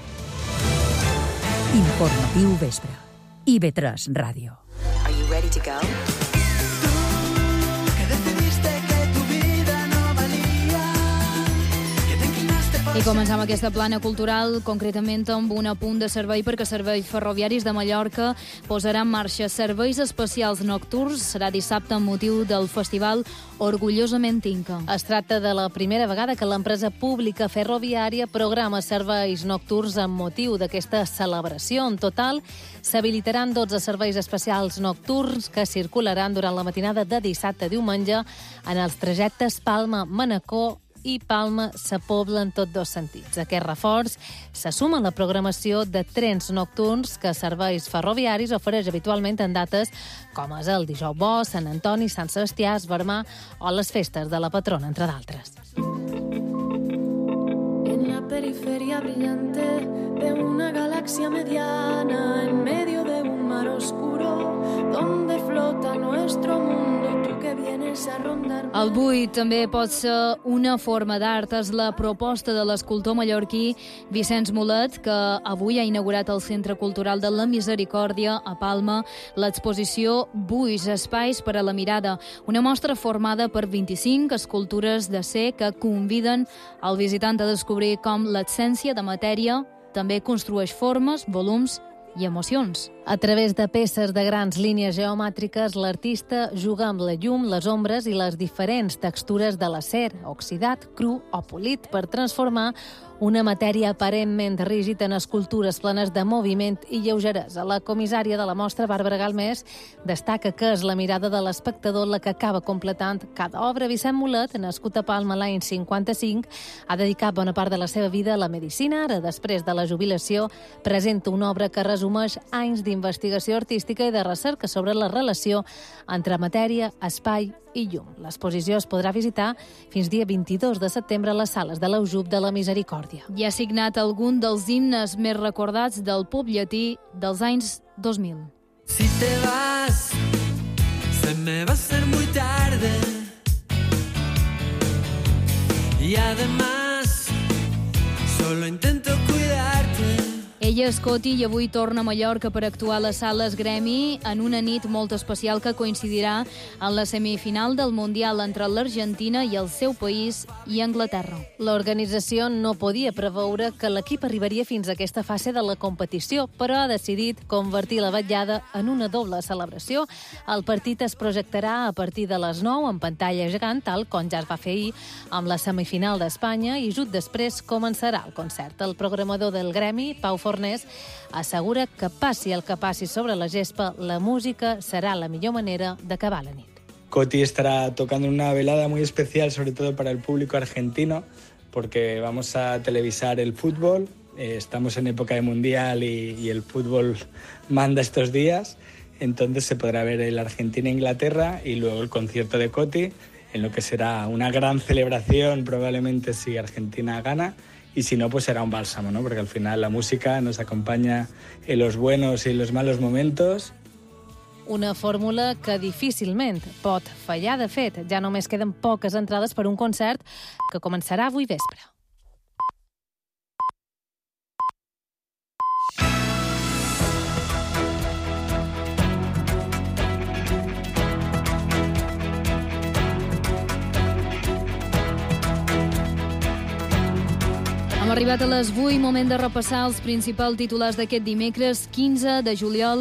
A: Informatiu vespre. IB3 Ràdio.
N: Are you ready to go?
B: I comencem aquesta plana cultural, concretament amb un apunt de servei, perquè Serveis Ferroviaris de Mallorca posarà en marxa serveis especials nocturns. Serà dissabte amb motiu del festival Orgullosament Inca.
D: Es tracta de la primera vegada que l'empresa pública ferroviària programa serveis nocturns amb motiu d'aquesta celebració. En total, s'habilitaran 12 serveis especials nocturns que circularan durant la matinada de dissabte a diumenge en els trajectes Palma-Manacor i Palma-Sa Pobla en tots 2 sentits. Aquest reforç se suma a la programació de trens nocturns que Serveis Ferroviaris ofereix habitualment en dates com és el Dijous Bo, Sant Antoni, Sant Sebastià, Esbarmà o les festes de la patrona, entre d'altres.
X: En la periferia brillante de una galaxia mediana, en medio de un mar oscuro, donde flota nuestro mundo, tú que vienes a rondar.
B: El buit també pot ser una forma d'art. És la proposta de l'escultor mallorquí Vicenç Mulet, que avui ha inaugurat al Centre Cultural de la Misericòrdia a Palma l'exposició Buits, espais per a la mirada, una mostra formada per 25 escultures de ser que conviden el visitant a descobrir com l'essència de matèria també construeix formes, volums i emocions.
D: A través de peces de grans línies geomètriques, l'artista juga amb la llum, les ombres i les diferents textures de l'acer, oxidat, cru o polit, per transformar una matèria aparentment rígida en escultures plenes de moviment i lleugeresa. La comissària de la mostra, Bàrbara Galmés, destaca que és la mirada de l'espectador la que acaba completant cada obra. Vicent Mulet, nascut a Palma l'any 55, ha dedicat bona part de la seva vida a la medicina. Ara, després de la jubilació, presenta una obra que resumeix anys d'investigació artística i de recerca sobre la relació entre matèria, espai i llum. L'exposició es podrà visitar fins dia 22 de setembre a les sales de l'Aujub de la Misericòrdia.
B: I ha signat algun dels himnes més recordats del pop llatí dels anys 2000.
Y: Si te vas, se me va a hacer muy tarde. Y además, solo intento cuidarte.
B: Ell Ella és Coti i avui torna a Mallorca per actuar a les sales Gremi en una nit molt especial que coincidirà en la semifinal del Mundial entre l'Argentina i el seu país i Anglaterra.
D: L'organització no podia preveure que l'equip arribaria fins a aquesta fase de la competició, però ha decidit convertir la vetllada en una doble celebració. El partit es projectarà a partir de les 9 en pantalla gegant, tal com ja es va fer ahir amb la semifinal d'Espanya, i just després començarà el concert. El programador del Gremi, Pau Fornés, assegura que passi el que passi sobre la gespa, la música serà la millor manera d'acabar la nit.
N: Coti estará tocando una velada muy especial, sobre todo para el público argentino, porque vamos a televisar el fútbol. Estamos en época de mundial y el fútbol manda estos días, entonces se podrá ver el Argentina-Inglaterra y luego el concierto de Coti, en lo que será una gran celebración, probablemente si Argentina gana, y si no, pues será un bálsamo, ¿no? Porque al final la música nos acompaña en los buenos y en los malos momentos.
D: Una fórmula que difícilment pot fallar. De fet, ja només queden poques entrades per un concert que començarà avui vespre.
B: Hem arribat a les 8, moment de repassar els principals titulars d'aquest dimecres 15 de juliol.